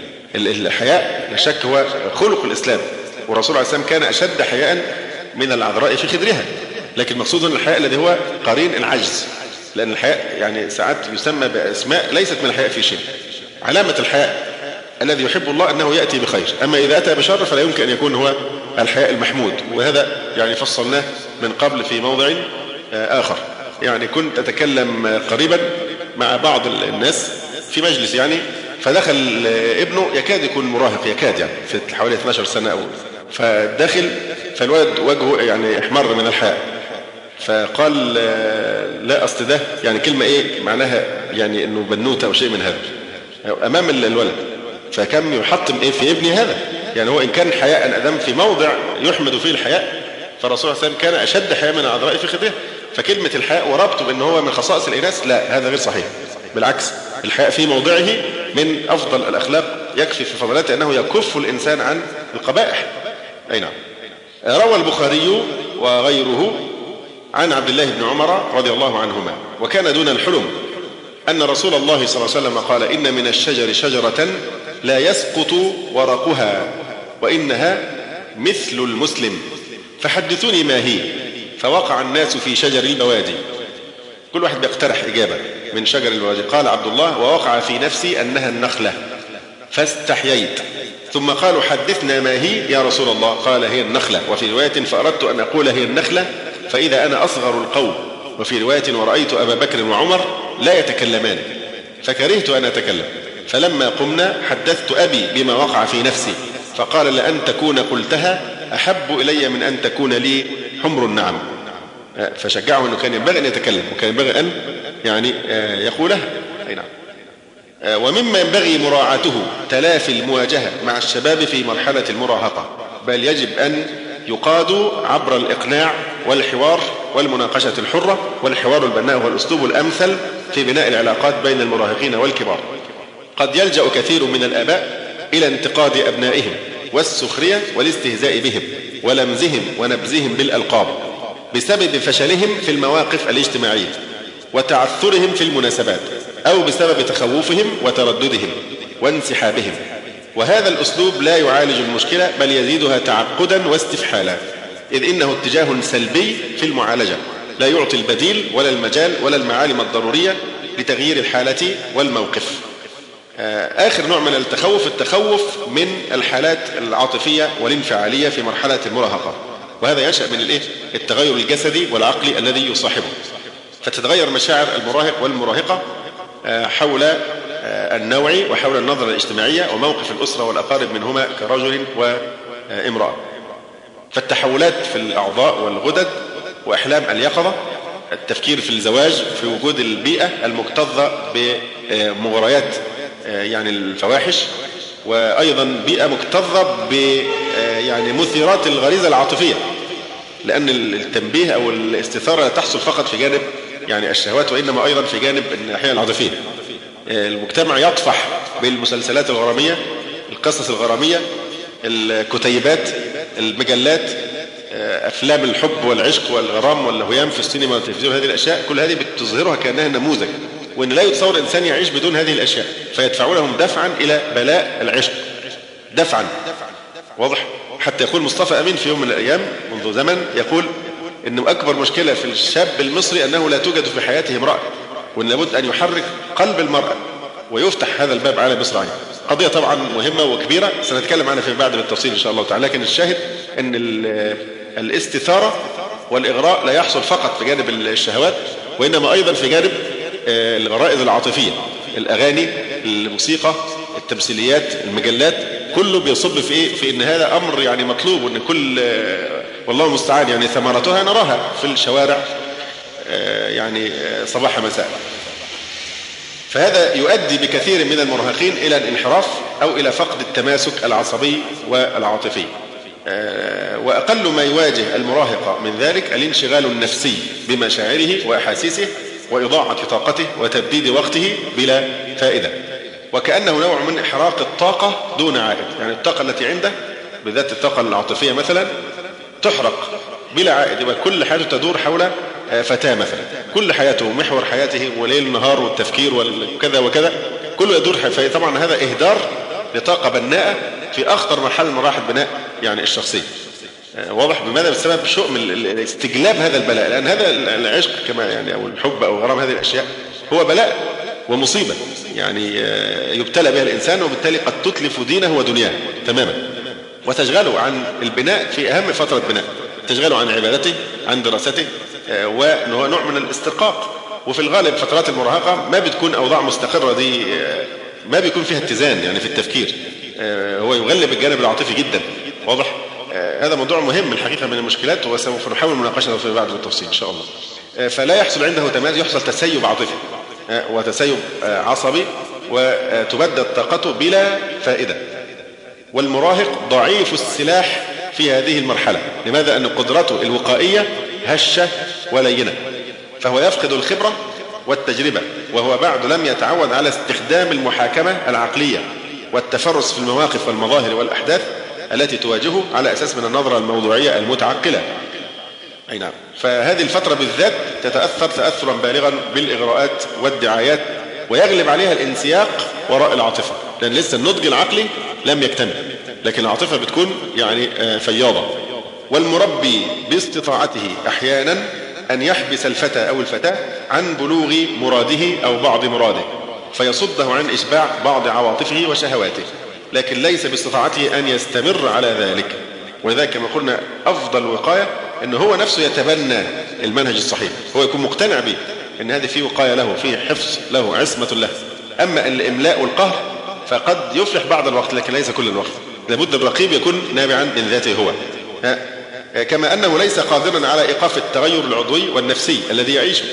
الحياء لا شك هو خلق الإسلام، والرسول عليه السلام كان أشد حياء من العذراء في خدرها، لكن مقصود الحياء الذي هو قرين العجز، لأن الحياء يعني ساعات يسمى بأسماء ليست من الحياء في شيء. علامة الحياء الذي يحب الله أنه يأتي بخير، أما إذا أتى بشر فلا يمكن أن يكون هو الحياء المحمود، وهذا يعني فصلناه من قبل في موضع آخر. يعني كنت أتكلم قريبا مع بعض الناس في مجلس يعني، فدخل ابنه يكاد يكون مراهق، يكاد يعني في حوالي اثنتي عشرة سنة أو فدخل، فالولد وجهه يعني احمر من الحياء، فقال لا أصل ده يعني كلمة إيه معناها يعني إنه بنوتة أو شيء من هذا أمام الولد، فكم يحطم إيه في ابني هذا. يعني هو إن كان حياء أدم في موضع يحمد فيه الحياء، فالرسول صلى الله عليه وسلم كان أشد حياء من العذراء في خدرها. فكلمة الحياء وربطه بأنه هو من خصائص الإناث، لا، هذا غير صحيح، بالعكس الحياء في موضعه من أفضل الأخلاق، يكفي في فضلاته أنه يكف الإنسان عن القبائح. أي نعم. روى البخاري وغيره عن عبد الله بن عمر رضي الله عنهما وكان دون الحلم أن رسول الله صلى الله عليه وسلم قال: إن من الشجر شجرة لا يسقط ورقها وإنها مثل المسلم، فحدثوني ما هي. فوقع الناس في شجر البوادي، كل واحد بيقترح إجابة من شجر البوادي. قال عبد الله: ووقع في نفسي أنها النخلة فاستحييت. ثم قالوا: حدثنا ما هي يا رسول الله؟ قال: هي النخلة. وفي رواية: فأردت أن أقول هي النخلة فإذا أنا أصغر القوم. وفي رواية: ورأيت أبا بكر وعمر لا يتكلمان فكرهت أن أتكلم، فلما قمنا حدثت أبي بما وقع في نفسي، فقال: لأن تكون قلتها أحب إلي من أن تكون لي حمر النعم. فشجعه أنه كان ينبغي أن يتكلم، وكان ينبغي أن يعني يقولها. أي نعم. ومما ينبغي مراعاته تلافي المواجهة مع الشباب في مرحلة المراهقة، بل يجب أن يقادوا عبر الإقناع والحوار والمناقشة الحرة، والحوار البناء هو الأسلوب الأمثل في بناء العلاقات بين المراهقين والكبار. قد يلجأ كثير من الآباء إلى انتقاد أبنائهم والسخرية والاستهزاء بهم ولمزهم ونبزهم بالألقاب بسبب فشلهم في المواقف الاجتماعية وتعثرهم في المناسبات، أو بسبب تخوفهم وترددهم وانسحابهم. وهذا الأسلوب لا يعالج المشكلة، بل يزيدها تعقدا واستفحالا، إذ إنه اتجاه سلبي في المعالجة، لا يعطي البديل ولا المجال ولا المعالم الضرورية لتغيير الحالة والموقف. آخر نوع من التخوف التخوف من الحالات العاطفية والانفعالية في مرحلة المراهقة، وهذا ينشأ من الإيه؟ التغير الجسدي والعقلي الذي يصاحبه، فتتغير مشاعر المراهق والمراهقة حول النوع وحول النظرة الاجتماعية وموقف الأسرة والأقارب منهما كرجل وامرأة. فالتحولات في الأعضاء والغدد وأحلام اليقظة، التفكير في الزواج في وجود البيئة المكتظة بمغريات يعني الفواحش، وأيضا بيئة مكتظة ب يعني مثيرات الغريزة العاطفية، لأن التنبيه أو الاستثارة لا تحصل فقط في جانب يعني الشهوات، وإنما أيضا في جانب الناحية العاطفية. المجتمع يطفح بالمسلسلات الغرامية، القصص الغرامية، الكتيبات، المجلات، أفلام الحب والعشق والغرام والهيام في السينما والتلفزيون. هذه الأشياء كل هذه بتظهرها كأنها نموذج، وإن لا يتصور إنسان يعيش بدون هذه الأشياء، فيدفعونهم دفعا إلى بلاء العشق دفعا. واضح؟ حتى يقول مصطفى أمين في يوم من الأيام منذ زمن، يقول إنه أكبر مشكلة في الشاب المصري أنه لا توجد في حياته امرأة، وإن لابد أن يحرك قلب المرأة ويفتح هذا الباب على مصراعيه. قضية طبعا مهمة وكبيرة سنتكلم عنها في بعد بالتفصيل إن شاء الله تعالى، لكن الشاهد أن الاستثارة والإغراء لا يحصل فقط في جانب الشهوات، وإنما أيضا في جانب الغرائز العاطفية، الأغاني، الموسيقى، التمثيليات، المجلات، كله بيصب في إيه؟ في إن هذا أمر يعني مطلوب، وإن كل والله المستعان يعني ثمرتها نراها في الشوارع يعني صباح مساء. فهذا يؤدي بكثير من المراهقين إلى الانحراف أو إلى فقد التماسك العصبي والعاطفي. وأقل ما يواجه المراهق من ذلك الانشغال النفسي بمشاعره وأحاسيسه وإضاعة طاقته وتبديد وقته بلا فائدة، وكأنه نوع من إحراق الطاقة دون عائد. يعني الطاقة التي عنده بالذات الطاقة العاطفية مثلا تحرق بلا عائد، يبقى كل حياته تدور حول فتاة مثلا، كل حياته محور حياته وليل نهار والتفكير وكذا وكذا كله يدور. طبعا هذا إهدار لطاقة بناءة في أخطر مرحلة من مراحل بناء يعني الشخصية. واضح بماذا؟ بسبب شؤم استجلاب هذا البلاء، لأن هذا العشق كما يعني أو الحب أو غرام هذه الأشياء هو بلاء ومصيبة يعني يبتلى بها الإنسان، وبالتالي قد تتلف دينه ودنياه تماما وتشغله عن البناء في أهم فترة بناء، تشغله عن عبادته عن دراسته، وهو نوع من الاسترقاق. وفي الغالب فترات المراهقة ما بتكون أوضاع مستقرة، دي ما بيكون فيها اتزان يعني في التفكير، هو يغلب الجانب العاطفي جدا. واضح؟ هذا موضوع مهم الحقيقة من المشكلات، وسوف نحاول مناقشته في بعض التفصيل إن شاء الله. فلا يحصل عنده تماز، يحصل تسيب عاطفي وتسيب عصبي وتبدد طاقته بلا فائدة. والمراهق ضعيف السلاح في هذه المرحلة. لماذا؟ أن قدرته الوقائية هشة ولينة، فهو يفقد الخبرة والتجربة، وهو بعد لم يتعود على استخدام المحاكمة العقلية والتفرس في المواقف والمظاهر والأحداث التي تواجهه على أساس من النظرة الموضوعية المتعقلة. أي نعم. فهذه الفترة بالذات تتأثر تأثرا بالغا بالإغراءات والدعايات، ويغلب عليها الانسياق وراء العاطفة، لأن لسه النضج العقلي لم يكتمل، لكن العاطفة بتكون يعني فياضة. والمربي باستطاعته أحيانا أن يحبس الفتى أو الفتاة عن بلوغ مراده أو بعض مراده، فيصده عن إشباع بعض عواطفه وشهواته، لكن ليس باستطاعته أن يستمر على ذلك. ولذلك كما قلنا أفضل وقاية أنه هو نفسه يتبنى المنهج الصحيح، هو يكون مقتنع به أن هذه فيه وقاية له، فيه حفظ له، عصمة له. أما الإملاء والقهر فقد يفلح بعض الوقت لكن ليس كل الوقت، لابد الرقيب يكون نابعا من ذاته هو. كما أنه ليس قادرا على إيقاف التغير العضوي والنفسي الذي يعيشه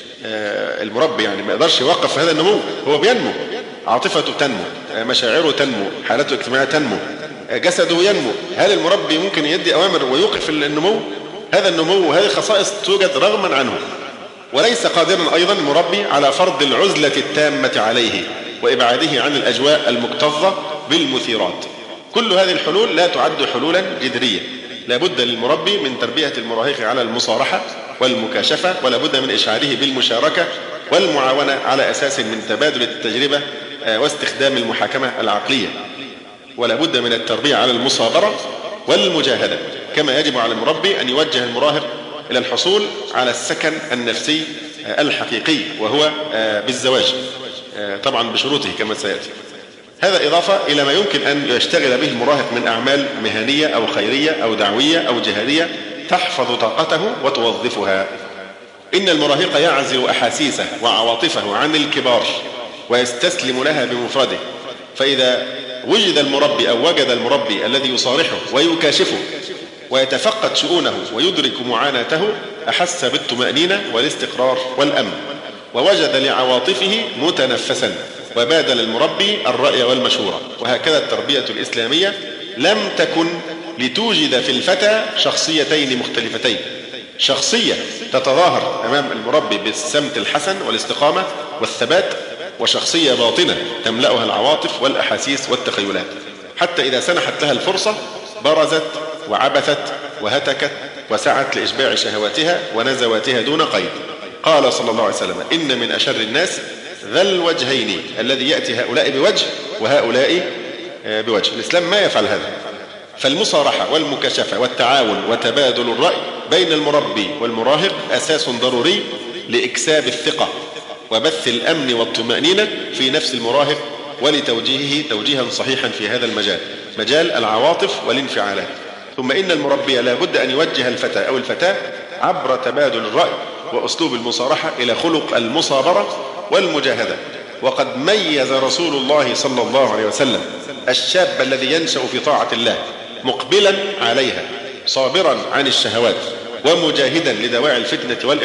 المربي، يعني ما يقدرش يوقف هذا النمو، هو بينمو، عاطفته تنمو، مشاعره تنمو، حالته الاجتماعية تنمو، جسده ينمو. هل المربي ممكن يدي أوامر ويوقف النمو؟ هذا النمو وهذه الخصائص توجد رغما عنه. وليس قادرا أيضا المربي على فرض العزلة التامة عليه وإبعاده عن الأجواء المكتظة بالمثيرات. كل هذه الحلول لا تعد حلولا جذرية، لا بد للمربي من تربية المراهق على المصارحة والمكاشفة، ولا بد من إشعاره بالمشاركة والمعاونة على أساس من تبادل التجربة واستخدام المحاكمة العقلية، ولا بد من التربية على المصابرة والمجاهدة. كما يجب على المربي أن يوجه المراهق إلى الحصول على السكن النفسي الحقيقي، وهو بالزواج طبعا بشروطه كما سيأتي. هذا إضافة إلى ما يمكن أن يشتغل به المراهق من أعمال مهنية أو خيرية أو دعوية أو جهادية تحفظ طاقته وتوظفها. إن المراهق يعزل أحاسيسه وعواطفه عن الكبار ويستسلم لها بمفرده، فإذا وجد المربي أو وجد المربي الذي يصارحه ويكاشفه ويتفقد شؤونه ويدرك معاناته، أحس بالطمأنينة والاستقرار والأمن، ووجد لعواطفه متنفسا، وبادل المربي الرأي والمشورة. وهكذا التربية الإسلامية لم تكن لتوجد في الفتى شخصيتين مختلفتين، شخصية تتظاهر أمام المربي بالسمت الحسن والاستقامة والثبات، وشخصية باطنة تملأها العواطف والأحاسيس والتخيلات، حتى إذا سنحت لها الفرصة برزت وعبثت وهتكت وسعت لإشباع شهواتها ونزواتها دون قيد. قال صلى الله عليه وسلم: إن من أشر الناس ذا الوجهين الذي يأتي هؤلاء بوجه وهؤلاء بوجه. الإسلام ما يفعل هذا. فالمصارحة والمكاشفة والتعاون وتبادل الرأي بين المربي والمراهق أساس ضروري لإكساب الثقة وبث الأمن والطمأنينة في نفس المراهق، ولتوجيهه توجيها صحيحا في هذا المجال، مجال العواطف والانفعالات. ثم إن المربي لا بد أن يوجه الفتى أو الفتاة عبر تبادل الرأي وأسلوب المصارحة إلى خلق المصابرة والمجاهدة. وقد ميز رسول الله صلى الله عليه وسلم الشاب الذي ينشأ في طاعة الله مقبلا عليها صابرا عن الشهوات ومجاهدا لدواعي الفتنة والإغراء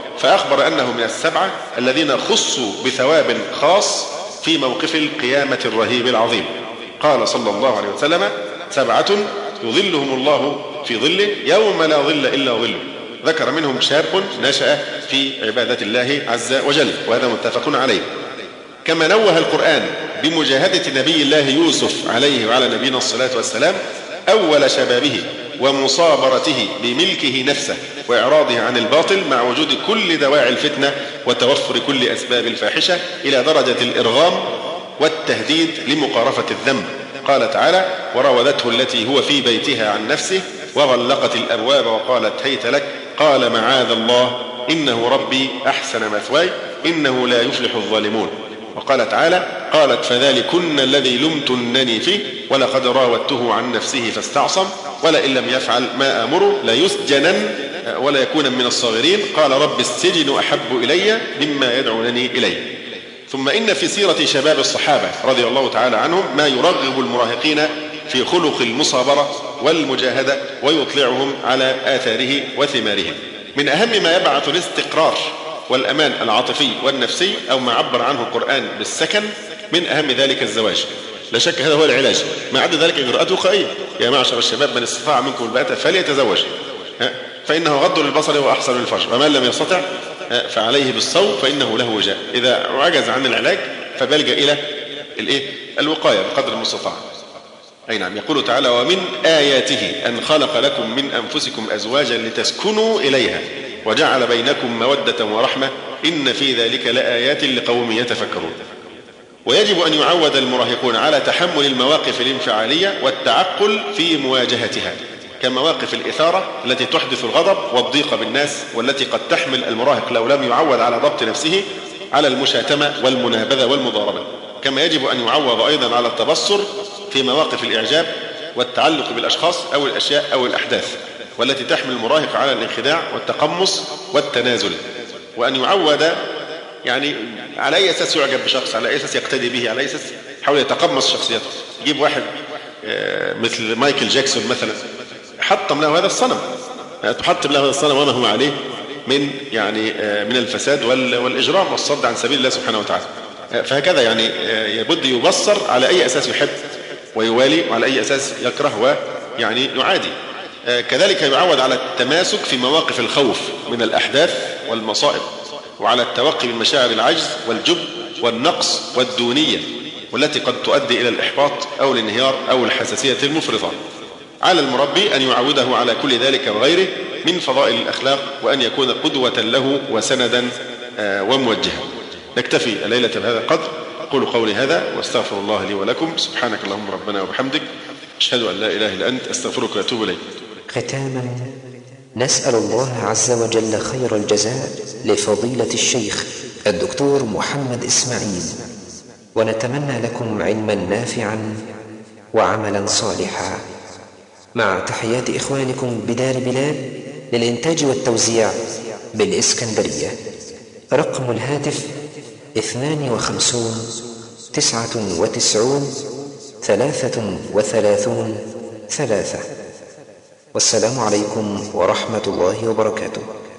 فأخبر أنه من السبعة الذين خصوا بثواب خاص في موقف القيامة الرهيب العظيم. قال صلى الله عليه وسلم: سبعة يظلهم الله في ظله يوم لا ظل إلا ظله. ذكر منهم شاب نشأ في عبادة الله عز وجل، وهذا متفق عليه. كما نوه القرآن بمجاهدة نبي الله يوسف عليه وعلى نبينا الصلاة والسلام أول شبابه ومصابرته بملكه نفسه وإعراضه عن الباطل مع وجود كل دواعي الفتنة وتوفر كل أسباب الفاحشة إلى درجة الإرغام والتهديد لمقارفة الذنب. قال تعالى: وراودته التي هو في بيتها عن نفسه وغلقت الأبواب وقالت هيت لك قال معاذ الله إنه ربي أحسن مثواي إنه لا يفلح الظالمون. وقال تعالى: قالت فذلكن الذي لمتنني فيه ولقد راودته عن نفسه فاستعصم ولئن لم يفعل ما آمره ليسجنن ولا يكون من الصاغرين قال رب السجن أحب إلي مما يدعونني إليه. ثم إن في سيرة شباب الصحابة رضي الله تعالى عنهم ما يرغب المراهقين في خلق المصابرة والمجاهدة ويطلعهم على آثاره وثماره. من أهم ما يبعث الاستقرار والأمان العاطفي والنفسي أو ما عبر عنه القرآن بالسكن، من أهم ذلك الزواج. لا شك هذا هو العلاج، ما عدا ذلك إجراءات وقائية. يا معشر الشباب من استطاع منكم الباءة فليتزوج فإنه غض للبصر وأحسن للفرج ومن لم يستطع فعليه بالصوم فإنه له وجاء. إذا عجز عن العلاج فبلجأ إلى الإيه؟ الوقاية بقدر المستطاع. أي نعم. يقول تعالى: ومن آياته أن خلق لكم من أنفسكم أزواجا لتسكنوا إليها وجعل بينكم مودة ورحمة إن في ذلك لآيات لقوم يتفكرون. ويجب أن يعود المراهقون على تحمل المواقف الانفعالية والتعقل في مواجهتها، كمواقف الإثارة التي تحدث الغضب والضيق بالناس، والتي قد تحمل المراهق لو لم يعود على ضبط نفسه على المشاتمة والمنابذة والمضاربة. كما يجب أن يعوض أيضا على التبصر في مواقف الإعجاب والتعلق بالأشخاص أو الأشياء أو الأحداث، والتي تحمل المراهق على الانخداع والتقمص والتنازل. وأن يعود يعني على أي أساس يعجب بشخص، على أي أساس يقتدي به، على أي أساس يحاول يتقمص شخصيته. يجيب واحد مثل مايكل جاكسون مثلا، حطم له هذا الصنم، تحطم له هذا الصنم وما هو عليه من يعني من الفساد والإجرام والصد عن سبيل الله سبحانه وتعالى. فهكذا يعني يبد يبصر على أي أساس يحب ويوالي وعلى أي أساس يكره ويعني يعادي. كذلك يعود على التماسك في مواقف الخوف من الأحداث والمصائب، وعلى التوقي من مشاعر العجز والجبن والنقص والدونية، والتي قد تؤدي إلى الإحباط أو الانهيار أو الحساسية المفرطة. على المربي أن يعوده على كل ذلك وغيره من فضائل الأخلاق، وأن يكون قدوة له وسندا وموجها. نكتفي الليلة بهذا القدر. أقول قولي هذا واستغفر الله لي ولكم. سبحانك اللهم ربنا وبحمدك، أشهد أن لا إله إلا أنت، أستغفرك وأتوب إليك. ختاما نسأل الله عز وجل خير الجزاء لفضيلة الشيخ الدكتور محمد إسماعيل، ونتمنى لكم علما نافعا وعملا صالحا، مع تحيات إخوانكم بدار بلال للإنتاج والتوزيع بالإسكندرية. رقم الهاتف اثنان وخمسون تسعة وتسعون ثلاثة وثلاثون ثلاثة. والسلام عليكم ورحمة الله وبركاته.